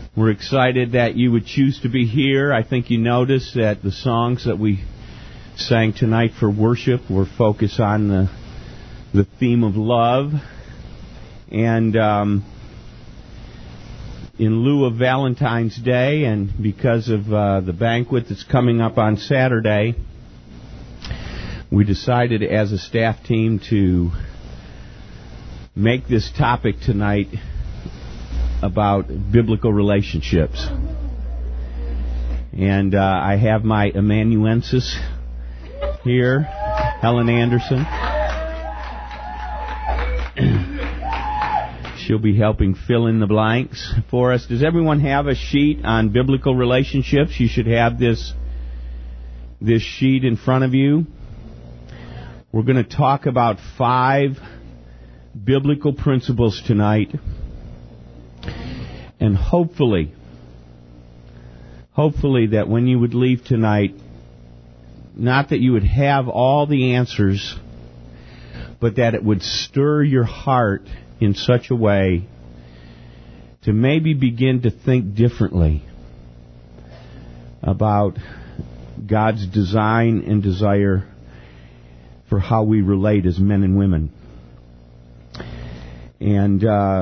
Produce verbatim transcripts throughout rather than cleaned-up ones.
We're excited that you would choose to be here. I think you noticed that the songs that we sang tonight for worship were focused on the the theme of love. And um, in lieu of Valentine's Day, and because of uh, the banquet that's coming up on Saturday, we decided as a staff team to make this topic tonight about biblical relationships. And uh, I have my amanuensis here, Helen Anderson. She'll be helping fill in the blanks for us. Does everyone have a sheet on biblical relationships? You should have this, this sheet in front of you. We're going to talk about five biblical principles tonight. And hopefully, hopefully that when you would leave tonight, not that you would have all the answers, but that it would stir your heart in such a way to maybe begin to think differently about God's design and desire for how we relate as men and women. And uh,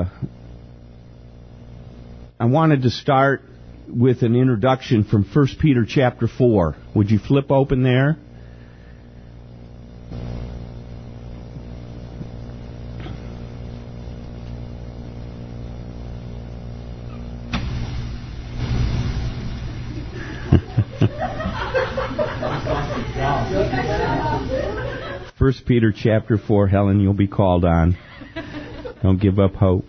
I wanted to start with an introduction from First Peter chapter four. Would you flip open there? First Peter chapter four, Helen, you'll be called on. Don't give up hope.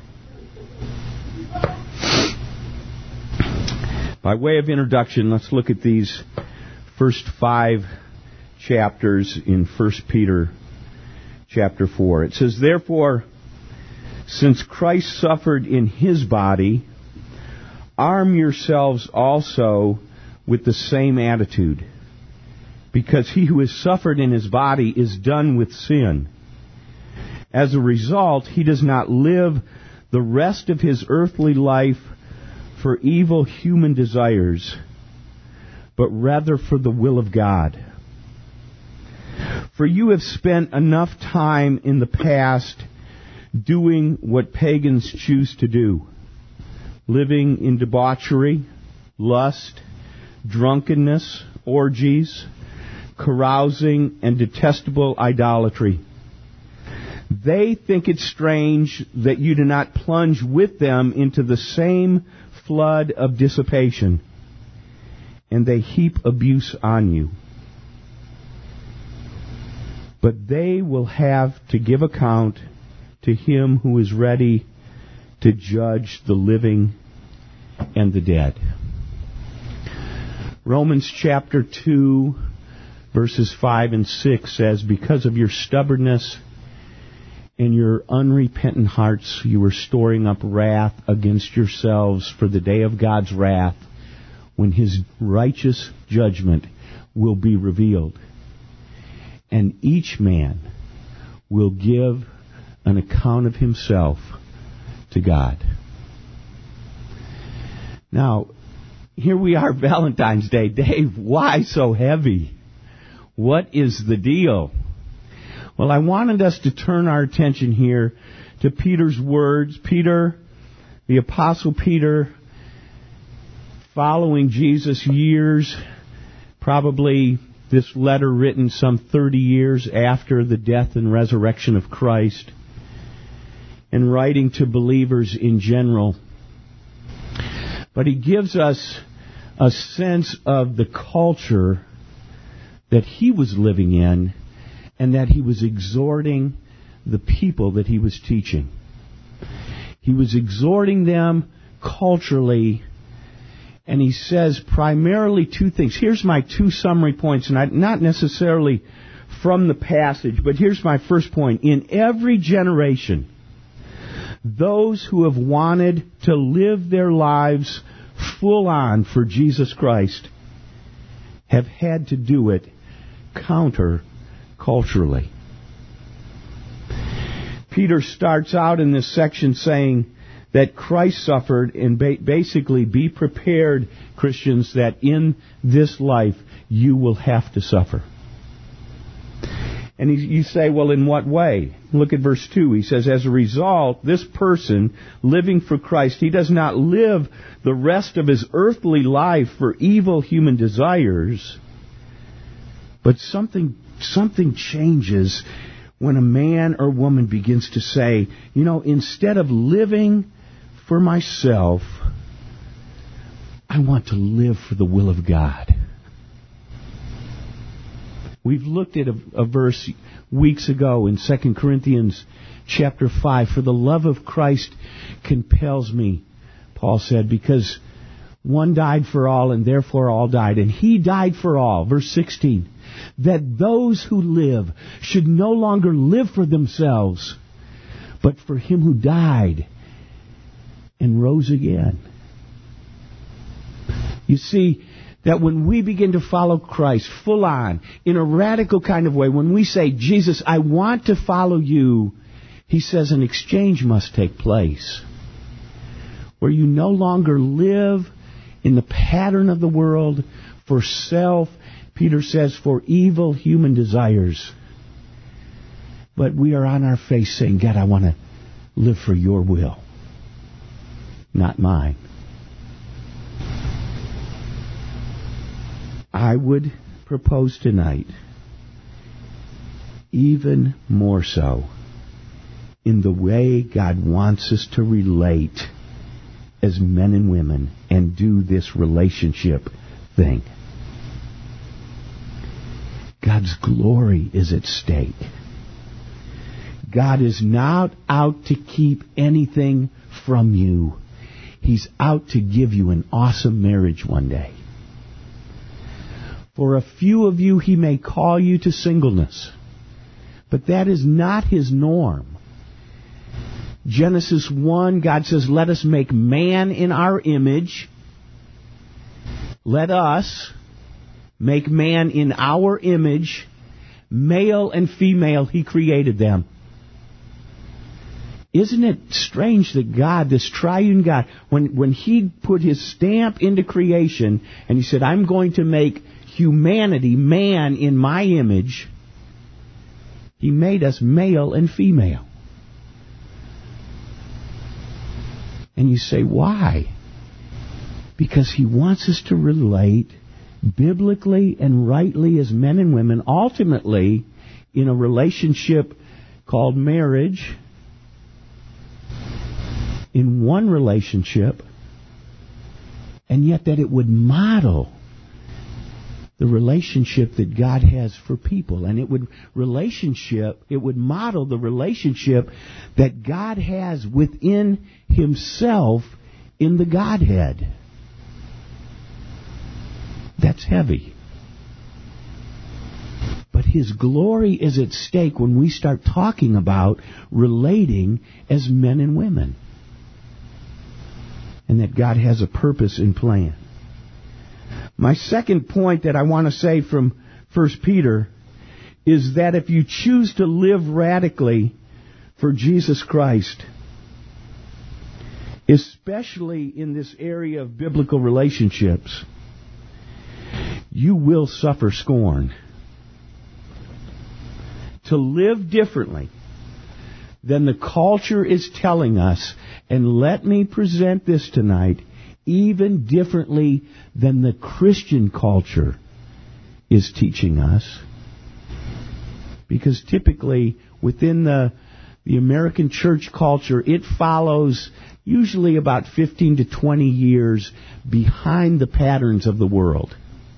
By way of introduction, let's look at these first five chapters in First Peter chapter four. It says, "Therefore, since Christ suffered in his body, arm yourselves also with the same attitude, because he who has suffered in his body is done with sin. As a result, he does not live the rest of his earthly life for evil human desires, but rather for the will of God. For you have spent enough time in the past doing what pagans choose to do, living in debauchery, lust, drunkenness, orgies, carousing, and detestable idolatry. They think it strange that you do not plunge with them into the same flood of dissipation, and they heap abuse on you. But they will have to give account to him who is ready to judge the living and the dead." Romans chapter two, verses five and six says, "Because of your stubbornness and your unrepentant hearts, you are storing up wrath against yourselves for the day of God's wrath, when his righteous judgment will be revealed. And each man will give an account of himself to God." Now, here we are, Valentine's Day. Dave, why so heavy? What is the deal? Well, I wanted us to turn our attention here to Peter's words. Peter, the Apostle Peter, following Jesus years, probably this letter written some thirty years after the death and resurrection of Christ, and writing to believers in general. But he gives us a sense of the culture that he was living in, and that he was exhorting the people that he was teaching. He was exhorting them culturally, and he says primarily two things. Here's my two summary points, and I, not necessarily from the passage, but here's my first point. In every generation, those who have wanted to live their lives full on for Jesus Christ have had to do it counter-culturally. Peter starts out in this section saying that Christ suffered, and ba- basically be prepared, Christians, that in this life you will have to suffer. And you say, well, in what way? Look at verse two. He says, as a result, this person living for Christ, he does not live the rest of his earthly life for evil human desires, but something something changes when a man or woman begins to say, you know, instead of living for myself, I want to live for the will of God. We've looked at a, a verse weeks ago in Second Corinthians chapter five. For the love of Christ compels me, Paul said, because one died for all and therefore all died. And he died for all. Verse sixteen. That those who live should no longer live for themselves, but for him who died and rose again. You see, that when we begin to follow Christ full on, in a radical kind of way, when we say, Jesus, I want to follow you, he says an exchange must take place. Where you no longer live in the pattern of the world for self, Peter says, for evil human desires. But we are on our face saying, God, I want to live for your will, not mine. I would propose tonight, even more so, in the way God wants us to relate as men and women and do this relationship thing. God's glory is at stake. God is not out to keep anything from you. He's out to give you an awesome marriage one day. For a few of you, he may call you to singleness. But that is not his norm. Genesis one, God says, let us make man in our image. Let us make man in our image. Male and female, he created them. Isn't it strange that God, this triune God, when, when he put his stamp into creation and he said, I'm going to make humanity, man, in my image, he made us male and female. And you say, why? Because he wants us to relate biblically and rightly as men and women, ultimately in a relationship called marriage, in one relationship, and yet that it would model the relationship that God has for people. And it would relationship, it would model the relationship that God has within himself in the Godhead. That's heavy. But his glory is at stake when we start talking about relating as men and women. And that God has a purpose and plan. My second point that I want to say from First Peter is that if you choose to live radically for Jesus Christ, especially in this area of biblical relationships, you will suffer scorn. To live differently than the culture is telling us, and let me present this tonight, even differently than the Christian culture is teaching us. Because typically within the, the American church culture, it follows usually about fifteen to twenty years behind the patterns of the world.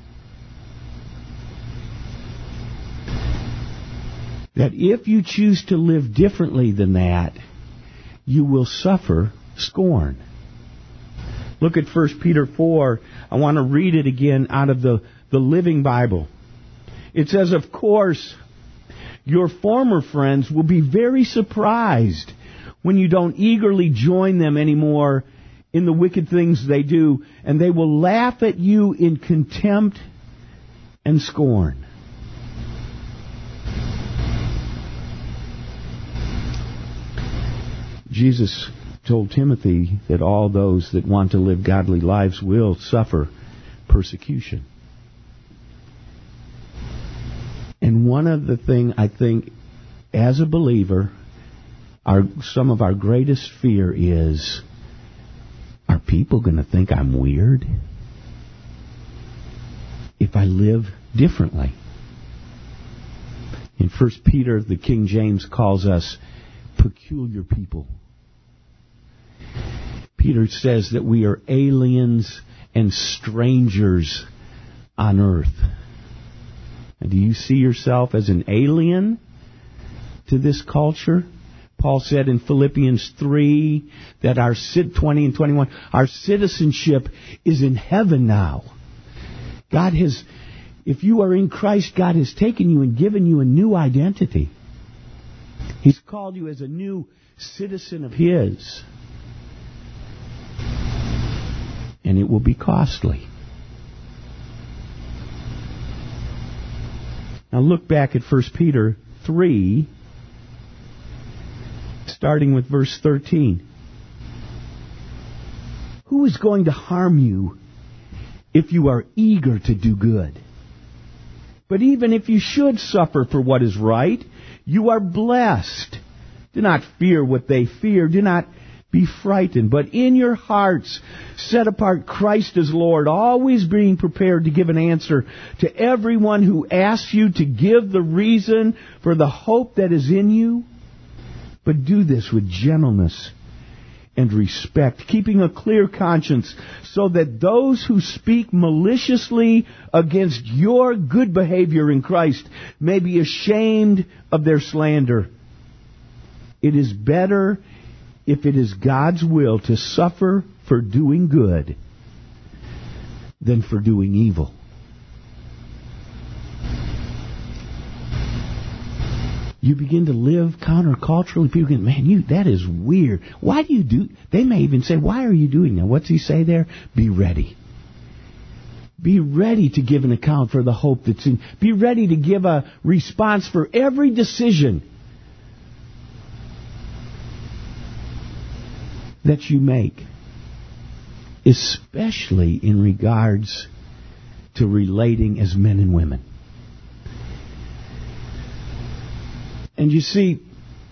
That if you choose to live differently than that, you will suffer scorn. Look at First Peter four. I want to read it again out of the, the Living Bible. It says, of course, your former friends will be very surprised when you don't eagerly join them anymore in the wicked things they do, and they will laugh at you in contempt and scorn. Jesus told Timothy that all those that want to live godly lives will suffer persecution. And one of the things I think, as a believer, our some of our greatest fear is, are people going to think I'm weird if I live differently? In First Peter, the King James calls us peculiar people. Peter says that we are aliens and strangers on earth. And do you see yourself as an alien to this culture? Paul said in Philippians three that our twenty and twenty-one, our citizenship is in heaven now. God has, if you are in Christ, God has taken you and given you a new identity. He's called you as a new citizen of His. And it will be costly. Now look back at First Peter three, starting with verse thirteen. Who is going to harm you if you are eager to do good? But even if you should suffer for what is right, you are blessed. Do not fear what they fear. Do not be frightened. But in your hearts, set apart Christ as Lord, always being prepared to give an answer to everyone who asks you to give the reason for the hope that is in you. But do this with gentleness and respect, keeping a clear conscience, so that those who speak maliciously against your good behavior in Christ may be ashamed of their slander. It is better, if it is God's will, to suffer for doing good than for doing evil. You begin to live counterculturally. People get, man, you that is weird. Why do you do? They may even say, why are you doing that? What's he say there? Be ready. Be ready to give an account for the hope that's in. Be ready to give a response for every decision that you make, especially in regards to relating as men and women. And you see,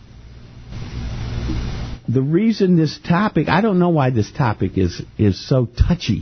the reason this topic, I don't know why this topic is, is so touchy.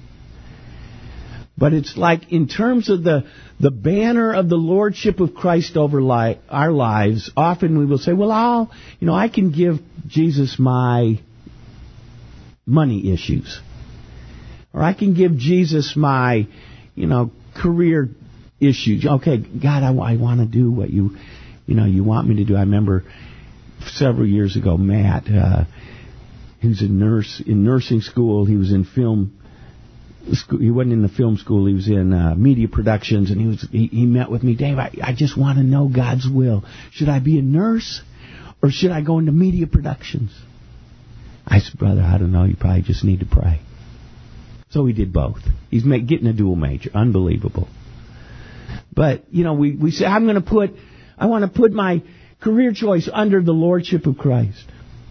But it's like, in terms of the, the banner of the Lordship of Christ over li- our lives, often we will say, well, I'll, you know, I can give Jesus my money issues. Or I can give Jesus my, you know, career issues. Okay, God, I, I want to do what you... You know, you want me to do. I remember several years ago, Matt, uh, he was a nurse in nursing school. He was in film school. He wasn't in the film school. He was in uh, media productions, and he was. He, he met with me, Dave. I, I just want to know God's will. Should I be a nurse, or should I go into media productions? I said, brother, I don't know. You probably just need to pray. So he did both. He's ma- getting a dual major. Unbelievable. But you know, we we say, I'm going to put. I want to put my career choice under the Lordship of Christ.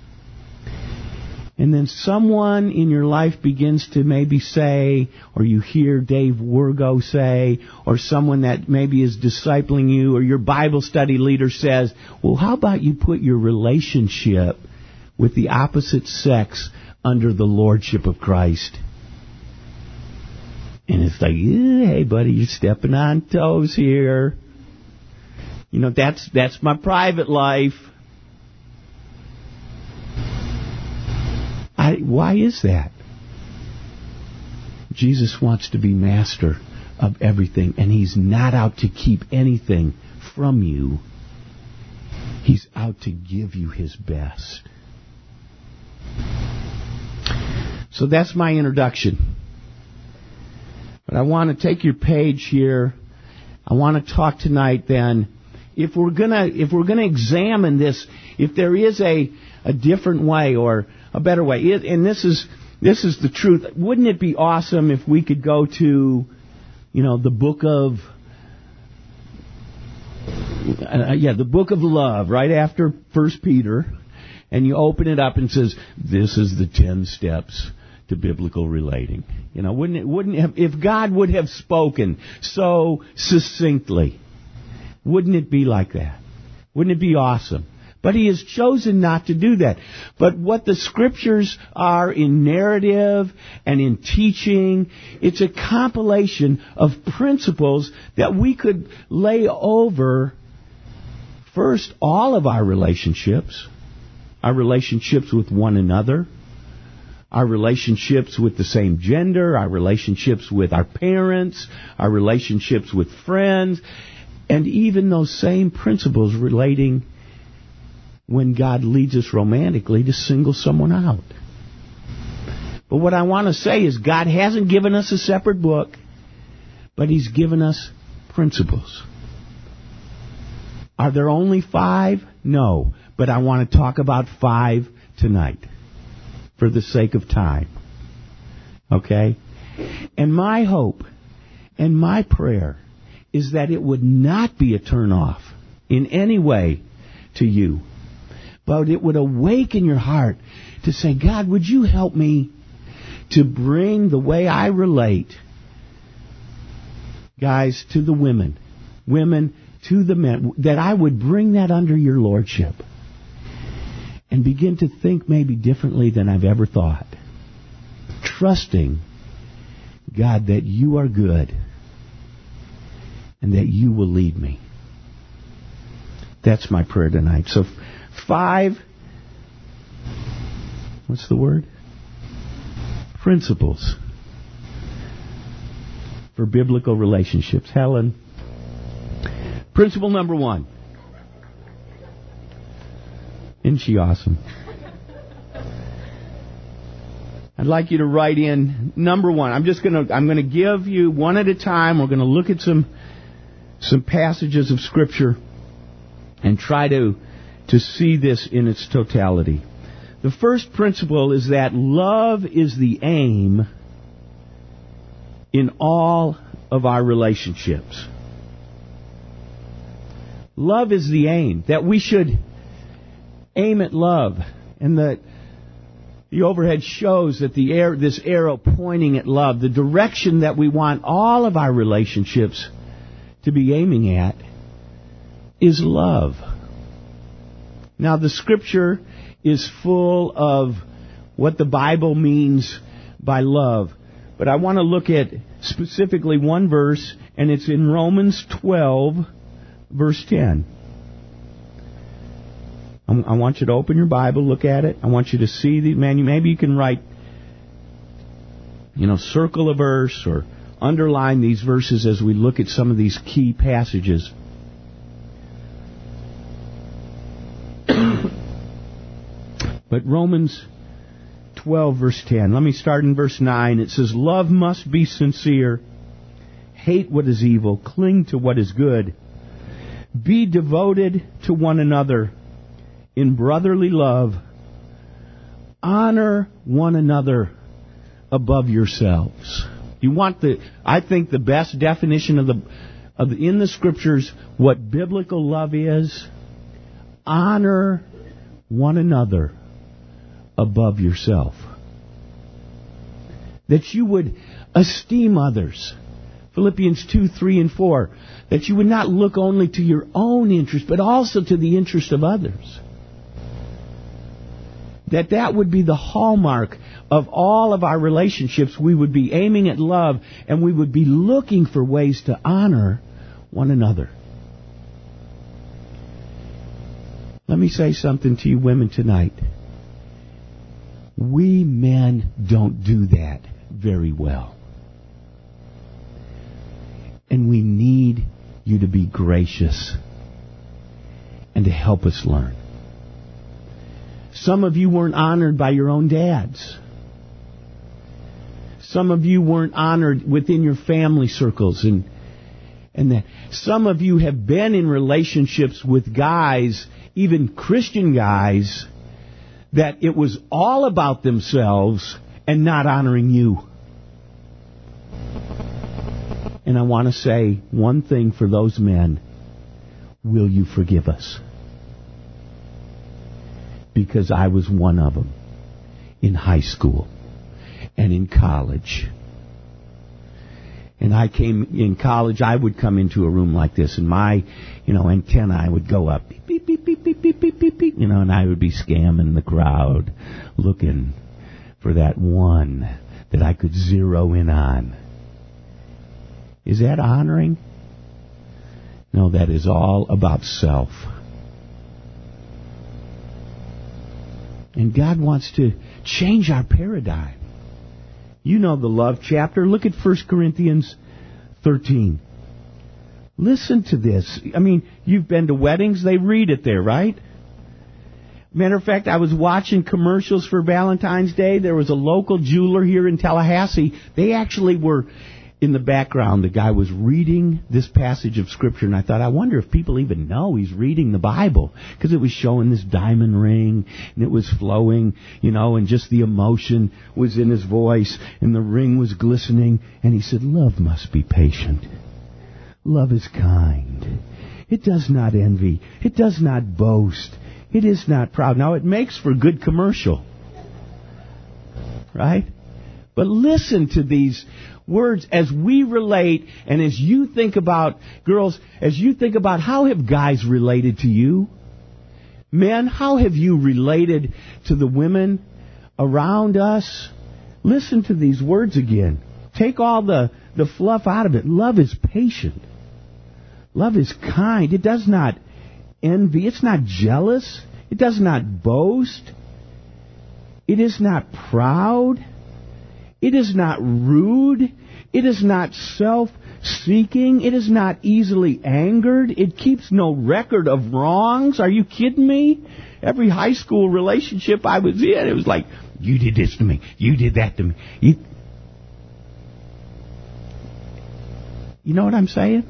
And then someone in your life begins to maybe say, or you hear Dave Wergo say, or someone that maybe is discipling you, or your Bible study leader says, well, how about you put your relationship with the opposite sex under the Lordship of Christ? And it's like, hey, buddy, you're stepping on toes here. You know, that's that's my private life. I, why is that? Jesus wants to be master of everything, and He's not out to keep anything from you. He's out to give you His best. So that's my introduction. But I want to take your page here. I want to talk tonight then. If we're gonna if we're gonna examine this, if there is a, a different way or a better way, it, and this is this is the truth. Wouldn't it be awesome if we could go to, you know, the book of uh, yeah, the book of love, right after First Peter, and you open it up and it says, this is the ten steps to biblical relating. You know, wouldn't it, wouldn't have, if God would have spoken so succinctly, wouldn't it be like that? Wouldn't it be awesome? But He has chosen not to do that. But what the Scriptures are in narrative and in teaching, it's a compilation of principles that we could lay over, first, all of our relationships, our relationships with one another, our relationships with the same gender, our relationships with our parents, our relationships with friends, and even those same principles relating when God leads us romantically to single someone out. But what I want to say is God hasn't given us a separate book, but He's given us principles. Are there only five? No. But I want to talk about five tonight for the sake of time. Okay? And my hope and my prayer is that it would not be a turn-off in any way to you, but it would awaken your heart to say, God, would you help me to bring the way I relate, guys, to the women, women to the men, that I would bring that under your lordship and begin to think maybe differently than I've ever thought. Trusting, God, that you are good and that you will lead me. That's my prayer tonight. So, five, what's the word? Principles for biblical relationships. Helen, principle number one. Isn't she awesome? I'd like you to write in number one. I'm just going to I'm going to give you one at a time. We're going to look at some some passages of Scripture and try to to see this in its totality. The first principle is that love is the aim in all of our relationships. Love is the aim, that we should aim at love. And the, the overhead shows that the air, this arrow pointing at love, the direction that we want all of our relationships to be aiming at is love. Now, the Scripture is full of what the Bible means by love. But I want to look at specifically one verse, and it's in Romans twelve, verse ten. I want you to open your Bible, look at it. I want you to see the man. Maybe you can write, you know, circle a verse or underline these verses as we look at some of these key passages. But Romans twelve, verse ten. Let me start in verse nine. It says, love must be sincere. Hate what is evil. Cling to what is good. Be devoted to one another in brotherly love. Honor one another above yourselves. You want the, I think the best definition of the, of the, in the Scriptures, what biblical love is? Honor one another above yourself. That you would esteem others. Philippians two, three, and four. That you would not look only to your own interest, but also to the interest of others. That that would be the hallmark of all of our relationships. We would be aiming at love, and we would be looking for ways to honor one another. Let me say something to you women tonight. We men don't do that very well. And we need you to be gracious and to help us learn. Some of you weren't honored by your own dads. Some of you weren't honored within your family circles. And, and that some of you have been in relationships with guys, even Christian guys, that it was all about themselves and not honoring you. And I want to say one thing for those men. Will you forgive us? because I was one of them in high school and in college. And I came in college, I would come into a room like this, and my, you know, antennae would go up, beep, beep, beep, beep, beep, beep, beep, beep, beep, you know, and I would be scamming the crowd, looking for that one that I could zero in on. Is that honoring? No, that is all about self. And God wants to change our paradigm. You know the love chapter. Look at First Corinthians thirteen. Listen to this. I mean, you've been to weddings. They read it there, right? Matter of fact, I was watching commercials for Valentine's Day. There was a local jeweler here in Tallahassee. They actually were in the background. The guy was reading this passage of Scripture, and I thought, I wonder if people even know he's reading the Bible, because it was showing this diamond ring, and it was flowing, you know, and just the emotion was in his voice, and the ring was glistening, and he said, love must be patient. Love is kind. It does not envy. It does not boast. It is not proud. Now, it makes for good commercial, right? But listen to these words as we relate, and as you think about, girls, as you think about how have guys related to you? Men, how have you related to the women around us? Listen to these words again. Take all the, the fluff out of it. Love is patient. Love is kind. It does not envy. It's not jealous. It does not boast. It is not proud. It is not rude. It is not self-seeking. It is not easily angered. It keeps no record of wrongs. Are you kidding me? Every high school relationship I was in, it was like, you did this to me. You did that to me. You, you know what I'm saying?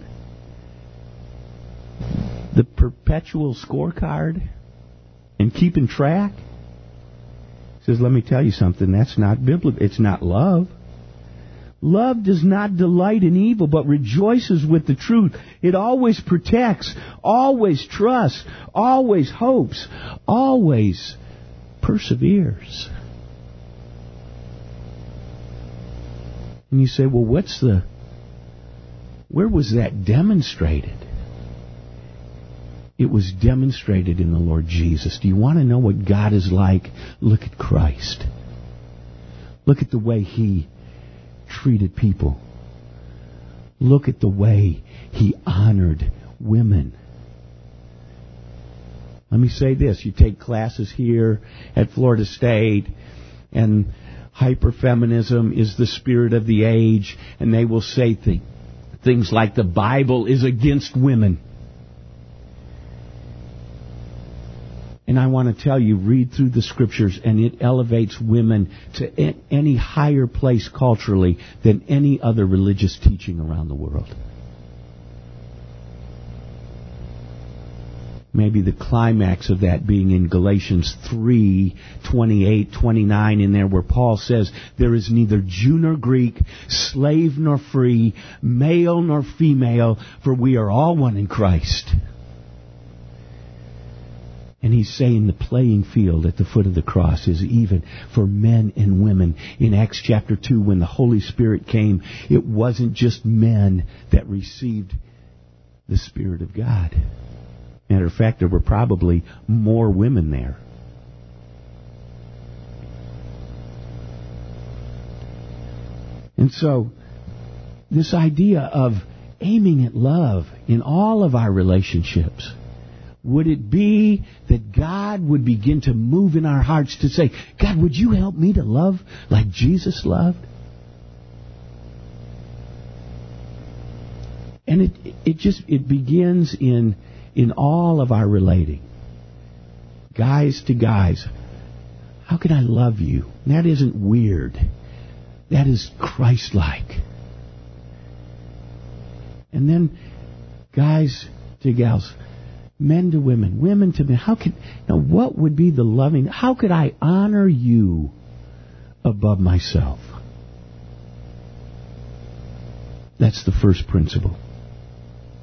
The perpetual scorecard and keeping track. Says, let me tell you something, that's not biblical. It's not love. Love does not delight in evil, but rejoices with the truth. It always protects, always trusts, always hopes, always perseveres. And you say, well, what's the, where was that demonstrated? It was demonstrated in the Lord Jesus. Do you want to know what God is like? Look at Christ. Look at the way He treated people. Look at the way He honored women. Let me say this. You take classes here at Florida State, and hyperfeminism is the spirit of the age, and they will say th- things like the Bible is against women. And I want to tell you, read through the Scriptures, and it elevates women to any higher place culturally than any other religious teaching around the world. Maybe the climax of that being in Galatians three, twenty-eight, twenty-nine, in there where Paul says, there is neither Jew nor Greek, slave nor free, male nor female, for we are all one in Christ. And he's saying the playing field at the foot of the cross is even for men and women. In Acts chapter two, when the Holy Spirit came, it wasn't just men that received the Spirit of God. Matter of fact, there were probably more women there. And so, this idea of aiming at love in all of our relationships, would it be that God would begin to move in our hearts to say, God, would you help me to love like Jesus loved? And it it just it begins in in all of our relating. Guys to guys. How can I love you? And that isn't weird. That is Christ-like. And then guys to gals. Men to women, women to men. How can now? What would be the loving? How could I honor you above myself? That's the first principle.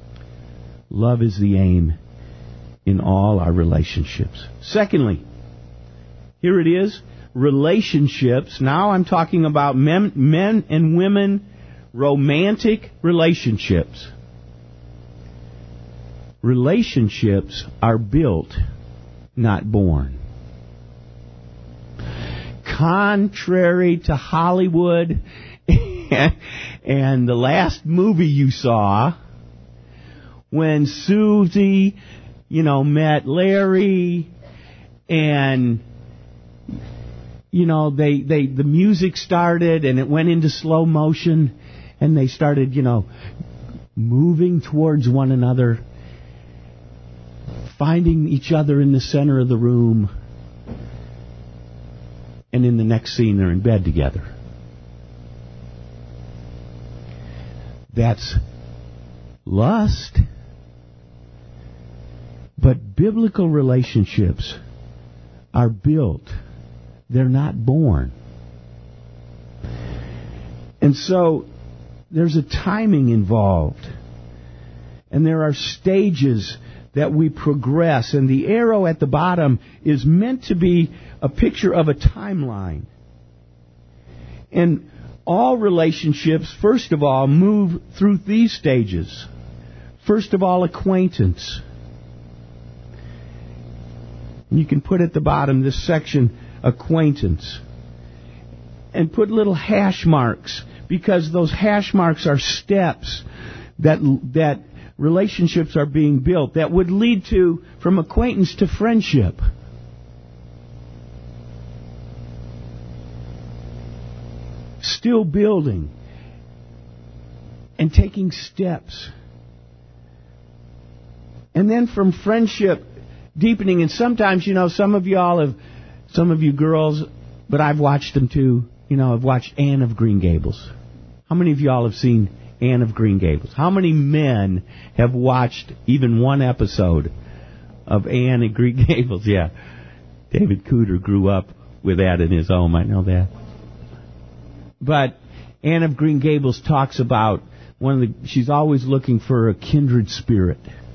Love is the aim in all our relationships. Secondly, Here it is, relationships. Now I'm talking about men, men and women, romantic relationships. Relationships are built, not born. Contrary to Hollywood and the last movie you saw, when Susie, you know, met Larry, and you know, they, they the music started and it went into slow motion, and they started, you know, moving towards one another, finding each other in the center of the room, and in the next scene they're in bed together. That's lust. But biblical relationships are built. They're not born. And so there's a timing involved. And there are stages that we progress. And the arrow at the bottom is meant to be a picture of a timeline. And all relationships, first of all, move through these stages. First of all, acquaintance. You can put at the bottom this section, acquaintance. And put little hash marks, because those hash marks are steps that that relationships are being built that would lead to, from acquaintance to friendship. Still building and taking steps. And then from friendship, deepening. And sometimes, you know, some of y'all have, some of you girls, but I've watched them too. You know, I've watched Anne of Green Gables. How many of y'all have seen Anne of Green Gables? How many men have watched even one episode of Anne of Green Gables? Yeah. David Cooter grew up with that in his home. I know that. But Anne of Green Gables talks about one of the, she's always looking for a kindred spirit.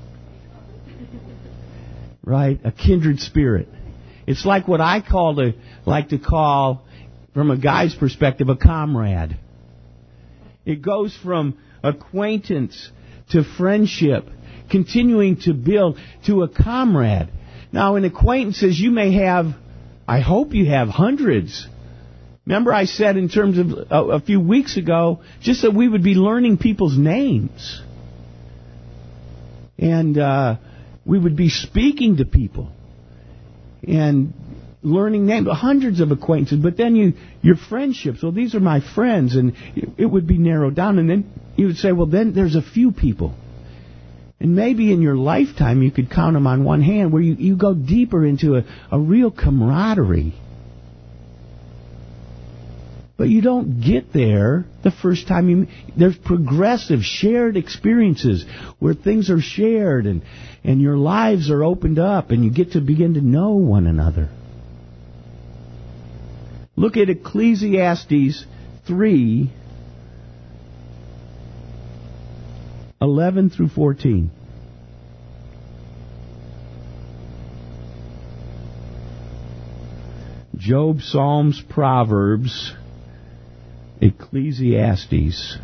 Right? A kindred spirit. It's like what I call to, like to call, from a guy's perspective, a comrade. It goes from acquaintance to friendship, continuing to build to a comrade. Now, in acquaintances, you may have, I hope you have hundreds. Remember I said in terms of a, a few weeks ago, just that we would be learning people's names. And uh, we would be speaking to people and learning names, hundreds of acquaintances. But then you, your friendships, well, these are my friends, and it would be narrowed down. And then you would say, well, then there's a few people. And maybe in your lifetime you could count them on one hand, where you, you go deeper into a, a real camaraderie. But you don't get there the first time you... There's progressive, shared experiences where things are shared and, and your lives are opened up and you get to begin to know one another. Look at Ecclesiastes three, eleven through fourteen. Job, Psalms, Proverbs, Ecclesiastes,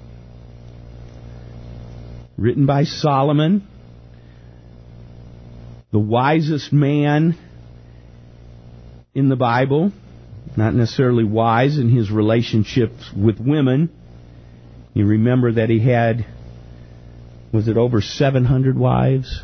written by Solomon, the wisest man in the Bible, not necessarily wise in his relationships with women. You remember that he had, was it over seven hundred wives?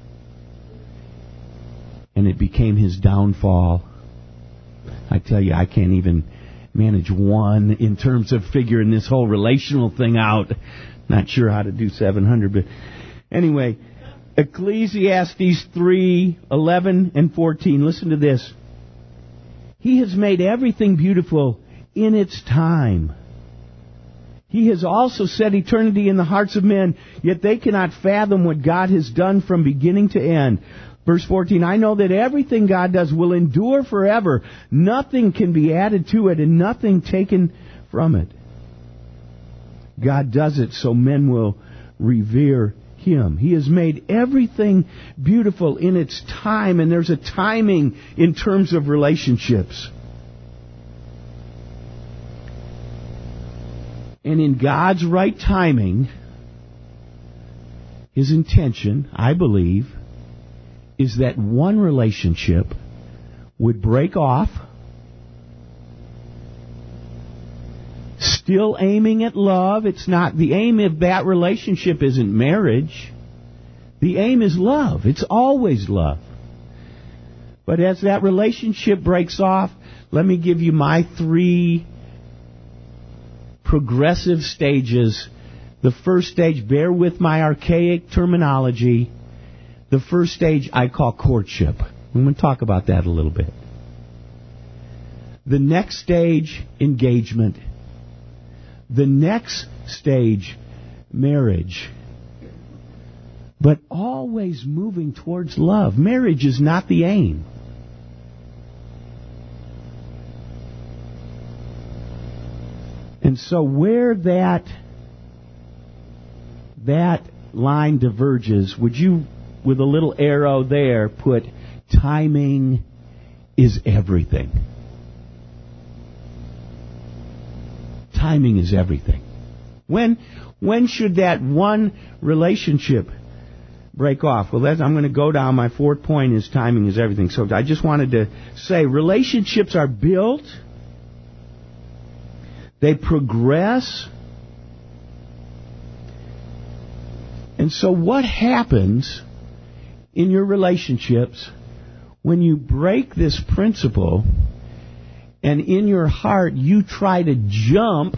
And it became his downfall. I tell you, I can't even manage one in terms of figuring this whole relational thing out. Not sure how to do seven hundred, but anyway, Ecclesiastes three, eleven and fourteen. Listen to this. He has made everything beautiful in its time. He has also set eternity in the hearts of men, yet they cannot fathom what God has done from beginning to end. Verse fourteen, I know that everything God does will endure forever. Nothing can be added to it and nothing taken from it. God does it so men will revere Him. He has made everything beautiful in its time, and there's a timing in terms of relationships. And in God's right timing, His intention, I believe, is that one relationship would break off, still aiming at love. It's not, the aim of that relationship isn't marriage. The aim is love. It's always love. But as that relationship breaks off, let me give you my three progressive stages. The first stage, bear with my archaic terminology. The first stage I call courtship. I'm going to talk about that a little bit. The next stage, engagement. The next stage, marriage. But always moving towards love. Marriage is not the aim. And so where that that line diverges, would you, with a little arrow there, put timing is everything. Timing is everything. When when should that one relationship break off? Well, that's, I'm going to go down. My fourth point is timing is everything. So I just wanted to say relationships are built. They progress. And so what happens in your relationships when you break this principle and in your heart you try to jump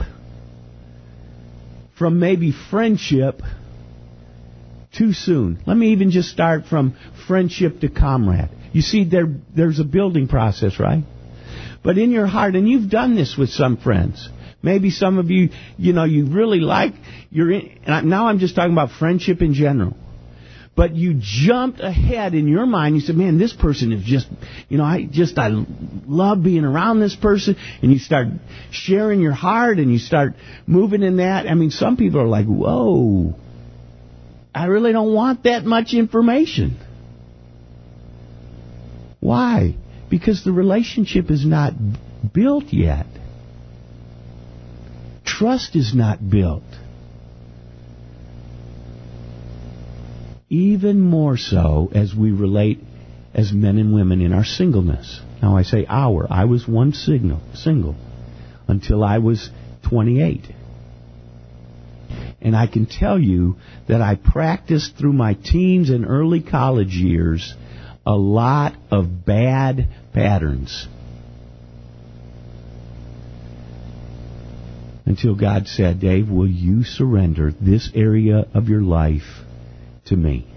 from maybe friendship too soon? Let me even just start from friendship to comrade. You see, there there's a building process, right? But in your heart, and you've done this with some friends, maybe some of you, you know, you really like, you're in, and now I'm just talking about friendship in general. But you jumped ahead in your mind. You said, man, this person is just, you know, I just, I love being around this person. And you start sharing your heart and you start moving in that. I mean, some people are like, whoa, I really don't want that much information. Why? Because the relationship is not built yet. Trust is not built. Even more so as we relate as men and women in our singleness. Now I say our. I was one signal, single until I was twenty-eight. And I can tell you that I practiced through my teens and early college years a lot of bad patterns. Until God said, Dave, will you surrender this area of your life to me?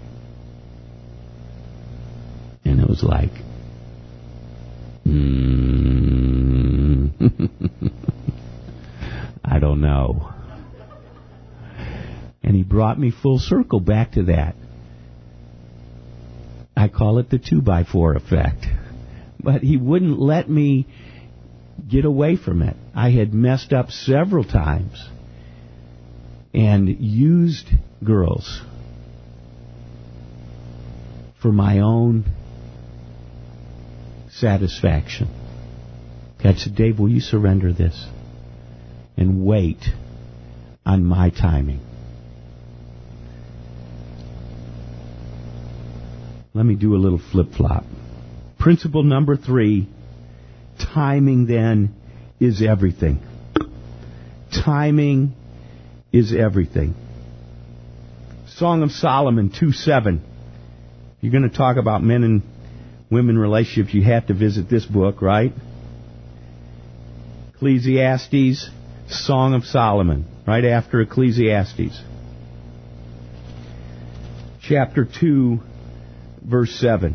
And it was like, mm, I don't know. And He brought me full circle back to that. I call it the two by four effect. But He wouldn't let me get away from it. I had messed up several times and used girls for my own satisfaction. God said, Dave, will you surrender this and wait on my timing? Let me do a little flip-flop. Principle number three, timing then is everything. Timing is everything. Song of Solomon two seven. You're going to talk about men and women relationships, you have to visit this book, right? Ecclesiastes, Song of Solomon, right after Ecclesiastes. Chapter two, verse seven.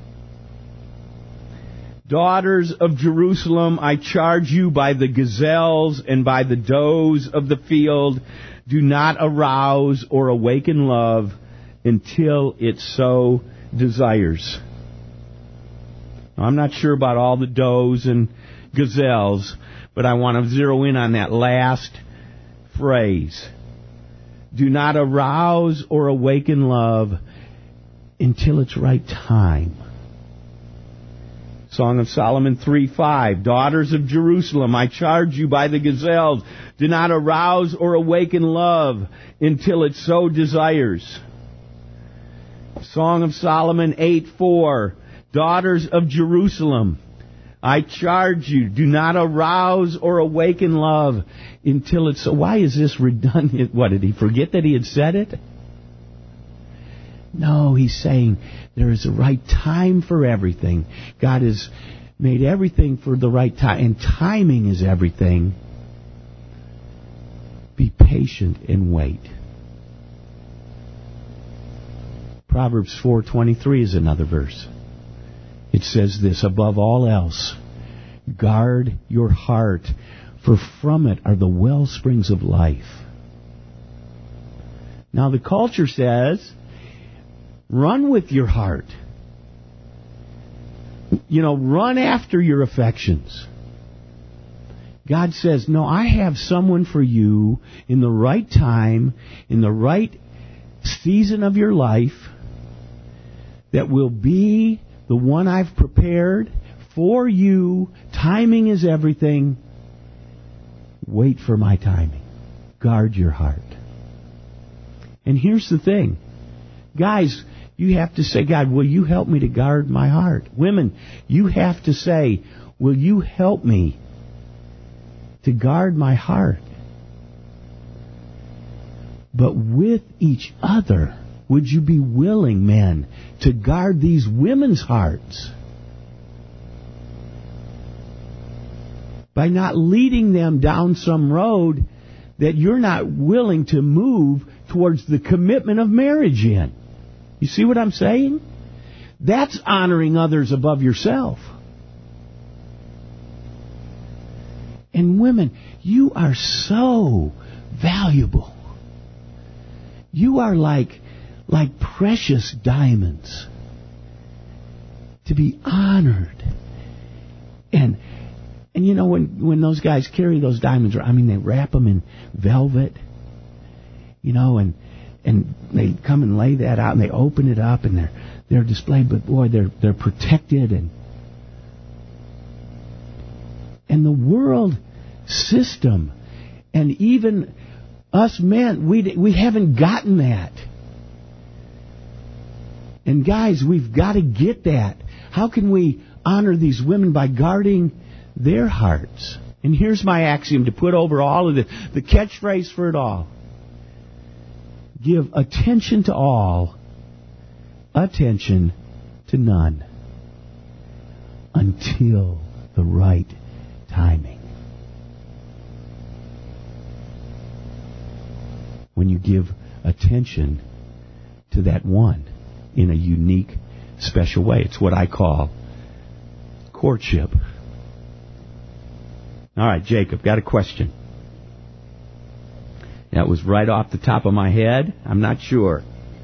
Daughters of Jerusalem, I charge you by the gazelles and by the does of the field, do not arouse or awaken love until it so desires. I'm not sure about all the does and gazelles, but I want to zero in on that last phrase. Do not arouse or awaken love until it's right time. Song of Solomon three five. Daughters of Jerusalem, I charge you by the gazelles, do not arouse or awaken love until it so desires. Song of Solomon eight four. Daughters of Jerusalem, I charge you, do not arouse or awaken love until it's so. Why is this redundant? What, did he forget that he had said it? No, he's saying there is a right time for everything. God has made everything for the right time, and timing is everything. Be patient and wait. Proverbs four twenty-three is another verse. It says this, above all else, guard your heart, for from it are the well springs of life. Now the culture says, run with your heart. You know, run after your affections. God says, no, I have someone for you in the right time, in the right season of your life, that will be the one I've prepared for you. Timing is everything. Wait for my timing. Guard your heart. And here's the thing. Guys, you have to say, God, will you help me to guard my heart? Women, you have to say, will you help me to guard my heart? But with each other, would you be willing, men, to guard these women's hearts by not leading them down some road that you're not willing to move towards the commitment of marriage in? You see what I'm saying? That's honoring others above yourself. And women, you are so valuable. You are like like precious diamonds to be honored. And and you know, when, when those guys carry those diamonds, I mean, they wrap them in velvet, you know, and and they come and lay that out, and they open it up, and they're they're displayed, but boy, they're they're protected, and and the world system, and even us men, we we haven't gotten that. And guys, we've got to get that. How can we honor these women? By guarding their hearts. And here's my axiom to put over all of this, the catchphrase for it all. Give attention to all, attention to none, until the right timing. When you give attention to that one in a unique, special way. It's what I call courtship. All right, Jacob, got a question. That was right off the top of my head. I'm not sure.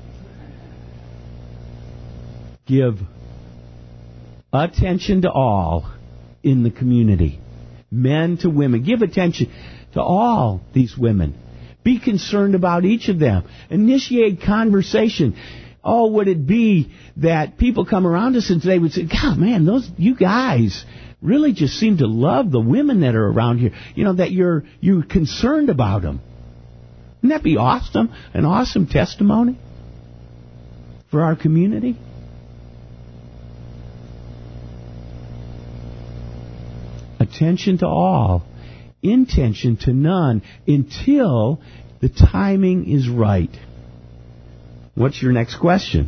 Give attention to all in the community. Men to women. Give attention to all these women. Be concerned about each of them. Initiate conversation. Oh, would it be that people come around us and they would say, God, man, those you guys really just seem to love the women that are around here. You know, that you're you're concerned about them. Wouldn't that be awesome? An awesome testimony for our community? Attention to all, intention to none, until the timing is right. What's your next question?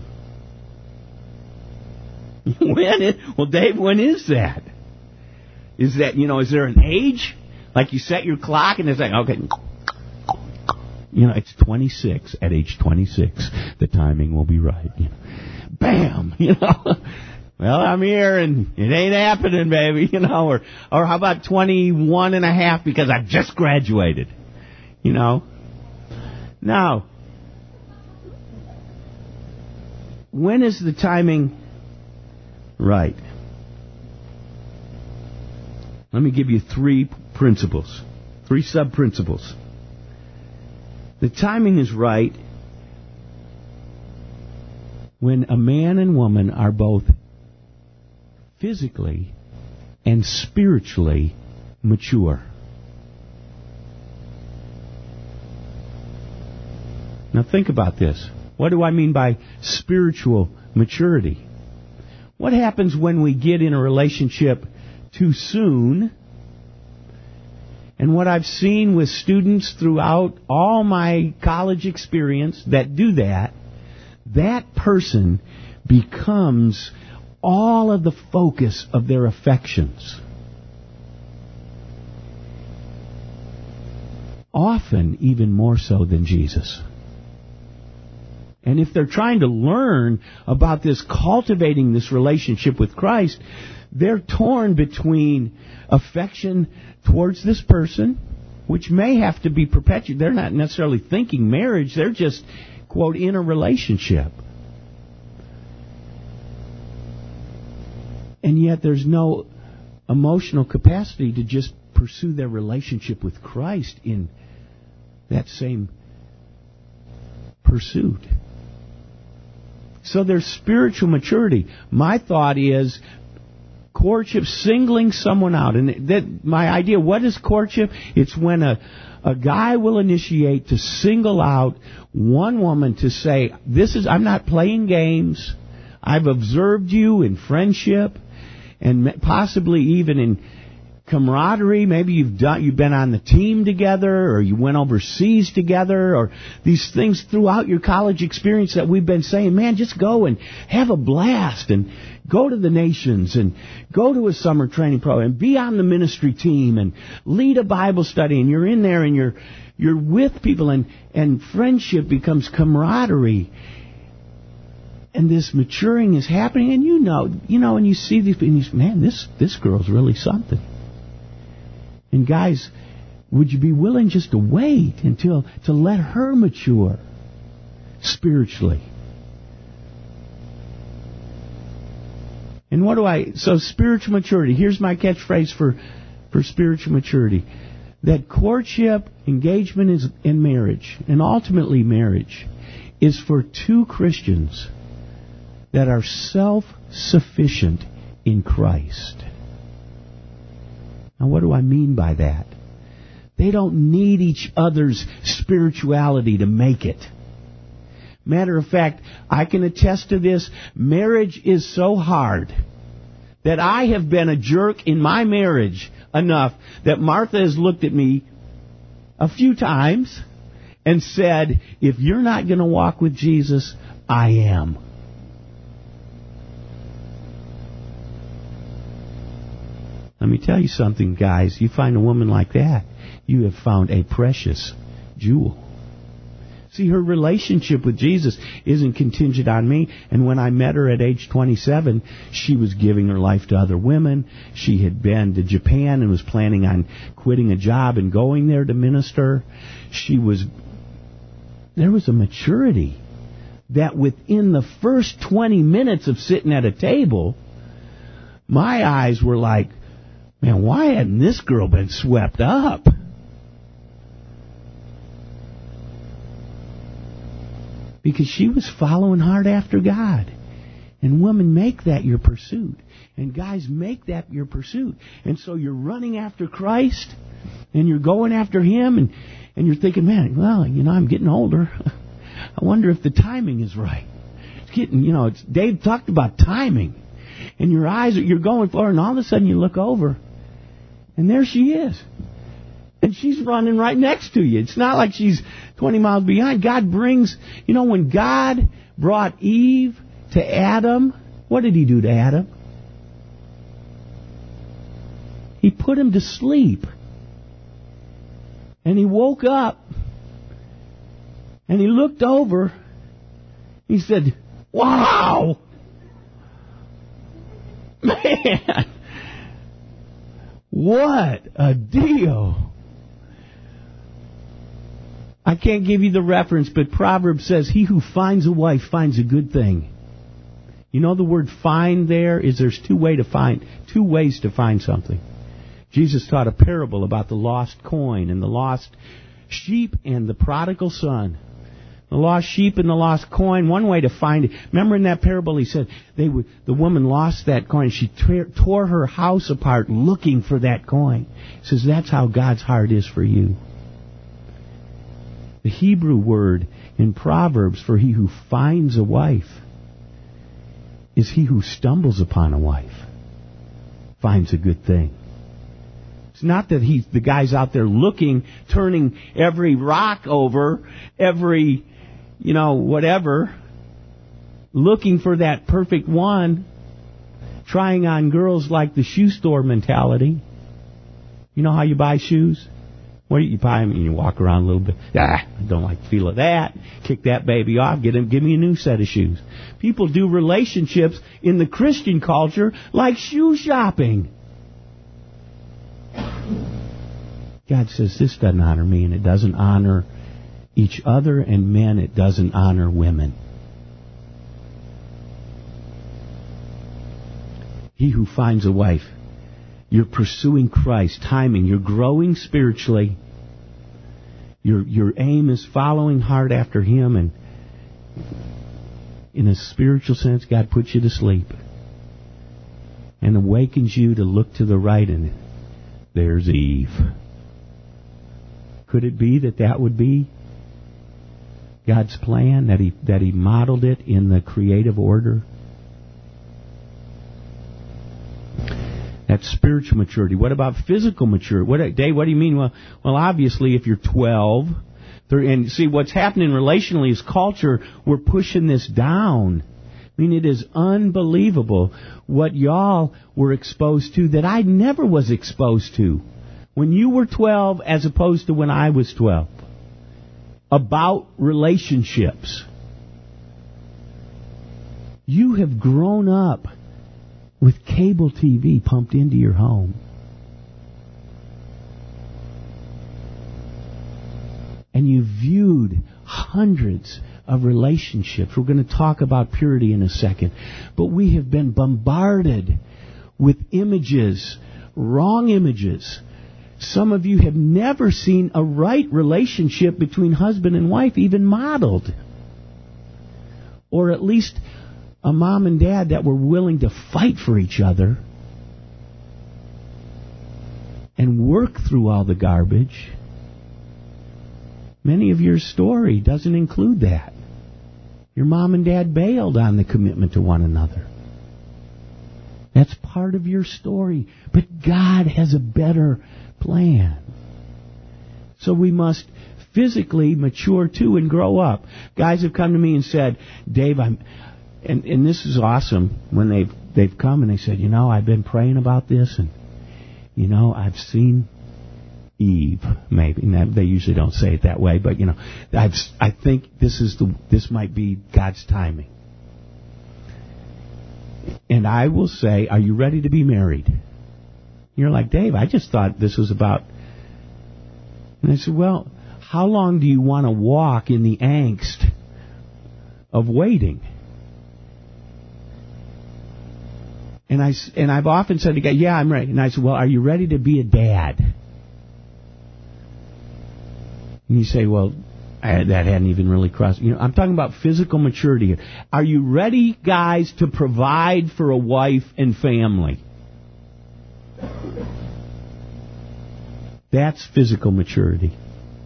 When is, well, Dave, when is that? Is that, you know, is there an age? Like you set your clock and it's like, okay, you know, it's twenty-six. At age twenty-six, the timing will be right. You know. Bam! You know, well, I'm here and it ain't happening, baby. You know, or or how about twenty-one and a half because I just graduated? You know. Now, when is the timing right? Let me give you three principles, three sub-principles. The timing is right when a man and woman are both physically and spiritually mature. Now think about this. What do I mean by spiritual maturity? What happens when we get in a relationship too soon? And what I've seen with students throughout all my college experience that do that, that person becomes all of the focus of their affections. Often even more so than Jesus. And if they're trying to learn about this, cultivating this relationship with Christ, they're torn between affection towards this person, which may have to be perpetuated. They're not necessarily thinking marriage. They're just, quote, in a relationship. And yet there's no emotional capacity to just pursue their relationship with Christ in that same pursuit. So there's spiritual maturity. My thought is courtship, singling someone out. And that my idea, what is courtship? It's when a, a guy will initiate to single out one woman to say, this is, I'm not playing games. I've observed you in friendship and possibly even in camaraderie. Maybe you've done, you've been on the team together, or you went overseas together, or these things throughout your college experience that we've been saying, man, just go and have a blast and go to the nations and go to a summer training program and be on the ministry team and lead a Bible study, and you're in there and you're you're with people, and, and friendship becomes camaraderie. And this maturing is happening, and you know, you know, and you see these people, and you say, man, this this girl's really something. And guys, would you be willing just to wait until to let her mature spiritually? And what do I... So spiritual maturity. Here's my catchphrase for, for spiritual maturity. That courtship, engagement is, and marriage, and ultimately marriage, is for two Christians that are self-sufficient in Christ. Now, what do I mean by that? They don't need each other's spirituality to make it. Matter of fact, I can attest to this. Marriage is so hard that I have been a jerk in my marriage enough that Martha has looked at me a few times and said, if you're not going to walk with Jesus, I am. Let me tell you something, guys. You find a woman like that, you have found a precious jewel. See, her relationship with Jesus isn't contingent on me. And when I met her at age twenty-seven, she was giving her life to other women. She had been to Japan and was planning on quitting a job and going there to minister. She was... There was a maturity that within the first twenty minutes of sitting at a table, my eyes were like, man, why hadn't this girl been swept up? Because she was following hard after God. And women, make that your pursuit. And guys, make that your pursuit. And so you're running after Christ, and you're going after Him, and, and you're thinking, man, well, you know, I'm getting older. I wonder if the timing is right. It's getting, you know, it's, Dave talked about timing. And your eyes, are, you're going for her, and all of a sudden you look over, and there she is. And she's running right next to you. It's not like she's twenty miles behind. God brings, you know, when God brought Eve to Adam, what did He do to Adam? He put him to sleep. And he woke up, and he looked over. He said, wow! Man! What a deal! I can't give you the reference, but Proverbs says, he who finds a wife finds a good thing. You know the word find there is there's two way to find two ways to find something. Jesus taught a parable about the lost coin and the lost sheep and the prodigal son. The lost sheep and the lost coin. One way to find it. Remember in that parable he said they would, the woman lost that coin. She tore, tore her house apart looking for that coin. He says that's how God's heart is for you. The Hebrew word in Proverbs for he who finds a wife is he who stumbles upon a wife. Finds a good thing. It's not that he's the guy's out there looking, turning every rock over, every, you know, whatever, looking for that perfect one, trying on girls like the shoe store mentality. You know how you buy shoes? What do you buy them and you walk around a little bit? Ah, I don't like the feel of that. Kick that baby off. Get him, give me a new set of shoes. People do relationships in the Christian culture like shoe shopping. God says this doesn't honor me, and it doesn't honor each other, and men, it doesn't honor women. He who finds a wife, you're pursuing Christ, timing, you're growing spiritually, your your aim is following hard after Him, and in a spiritual sense, God puts you to sleep and awakens you to look to the right, and there's Eve. Could it be that that would be God's plan, that He that He modeled it in the creative order? That's spiritual maturity. What about physical maturity? What, Dave, what do you mean? Well, well, obviously, if you're twelve, and see what's happening relationally is culture. We're pushing this down. I mean, it is unbelievable what y'all were exposed to that I never was exposed to when you were twelve as opposed to when I was twelve. About relationships. You have grown up with cable T V pumped into your home. And you viewed hundreds of relationships. We're going to talk about purity in a second. But we have been bombarded with images, wrong images. Some of you have never seen a right relationship between husband and wife even modeled. Or at least a mom and dad that were willing to fight for each other and work through all the garbage. Many of your story doesn't include that. Your mom and dad bailed on the commitment to one another. That's part of your story. But God has a better plan. So we must physically mature too and grow up. Guys have come to me and said, Dave, I'm... And, and this is awesome when they've, they've come and they said, you know, I've been praying about this, and, you know, I've seen Eve, maybe. And they usually don't say it that way, but, you know, I've, I think this is the this might be God's timing. And I will say, are you ready to be married? You're like, Dave, I just thought this was about... And I said, well, how long do you want to walk in the angst of waiting? And, I, and I've often said to guys, yeah, I'm ready. And I said, well, are you ready to be a dad? And you say, well, I, that hadn't even really crossed. You know, I'm talking about physical maturity here. Are you ready, guys, to provide for a wife and family? That's physical maturity.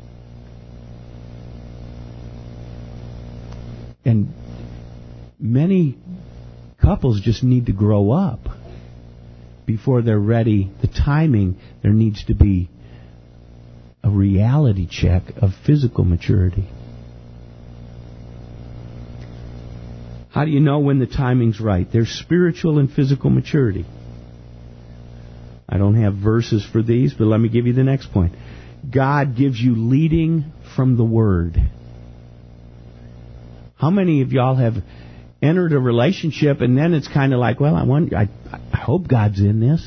And many couples just need to grow up before they're ready. The timing, there needs to be a reality check of physical maturity. How do you know when the timing's right? There's spiritual and physical maturity. I don't have verses for these, but let me give you the next point. God gives you leading from the Word. How many of y'all have entered a relationship and then it's kind of like, well, I want, I, I hope God's in this.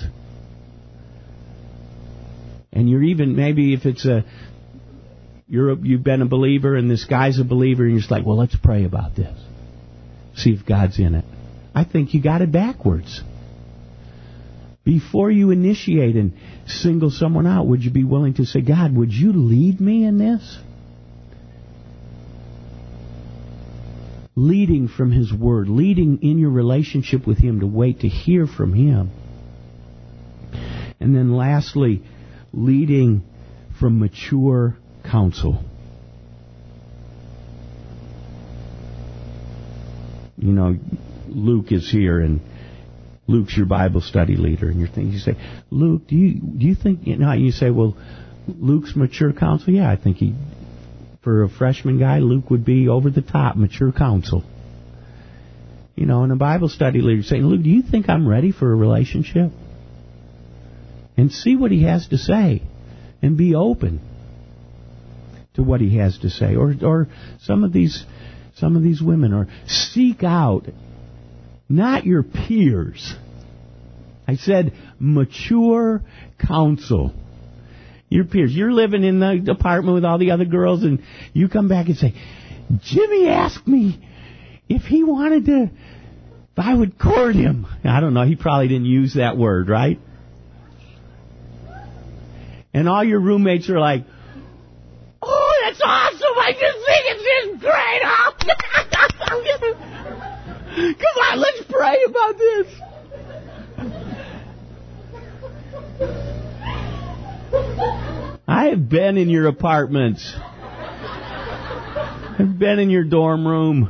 And you're even, maybe if it's a, you're a, you've been a believer and this guy's a believer and you're just like, well, let's pray about this. See if God's in it. I think you got it backwards. Before you initiate and single someone out, would you be willing to say, God, would you lead me in this? Leading from His Word, leading in your relationship with Him to wait to hear from Him. And then lastly, leading from mature counsel. You know, Luke is here, and Luke's your Bible study leader, and you're thinking, you say, Luke, do you do you think, you know, you say, well, Luke's mature counsel? Yeah, I think he, for a freshman guy, Luke would be over the top, mature counsel. You know, and a Bible study leader saying, Luke, do you think I'm ready for a relationship? And see what he has to say, and be open to what he has to say. Or, or some of these, some of these women, or seek out not your peers. I said mature counsel. Your peers. You're living in the apartment with all the other girls, and you come back and say, Jimmy asked me if he wanted to, if I would court him. I don't know. He probably didn't use that word, right? And all your roommates are like, oh, that's awesome. I just think it's just great. Come on, let's pray about this. I have been in your apartments. I've been in your dorm room.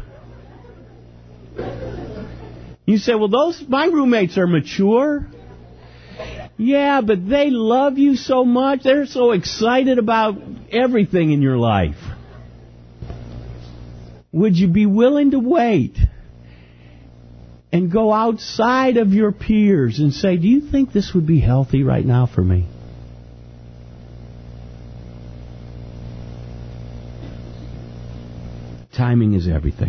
You say, well, those my roommates are mature. Yeah, but they love you so much. They're so excited about everything in your life. Would you be willing to wait and go outside of your peers and say, do you think this would be healthy right now for me? Timing is everything.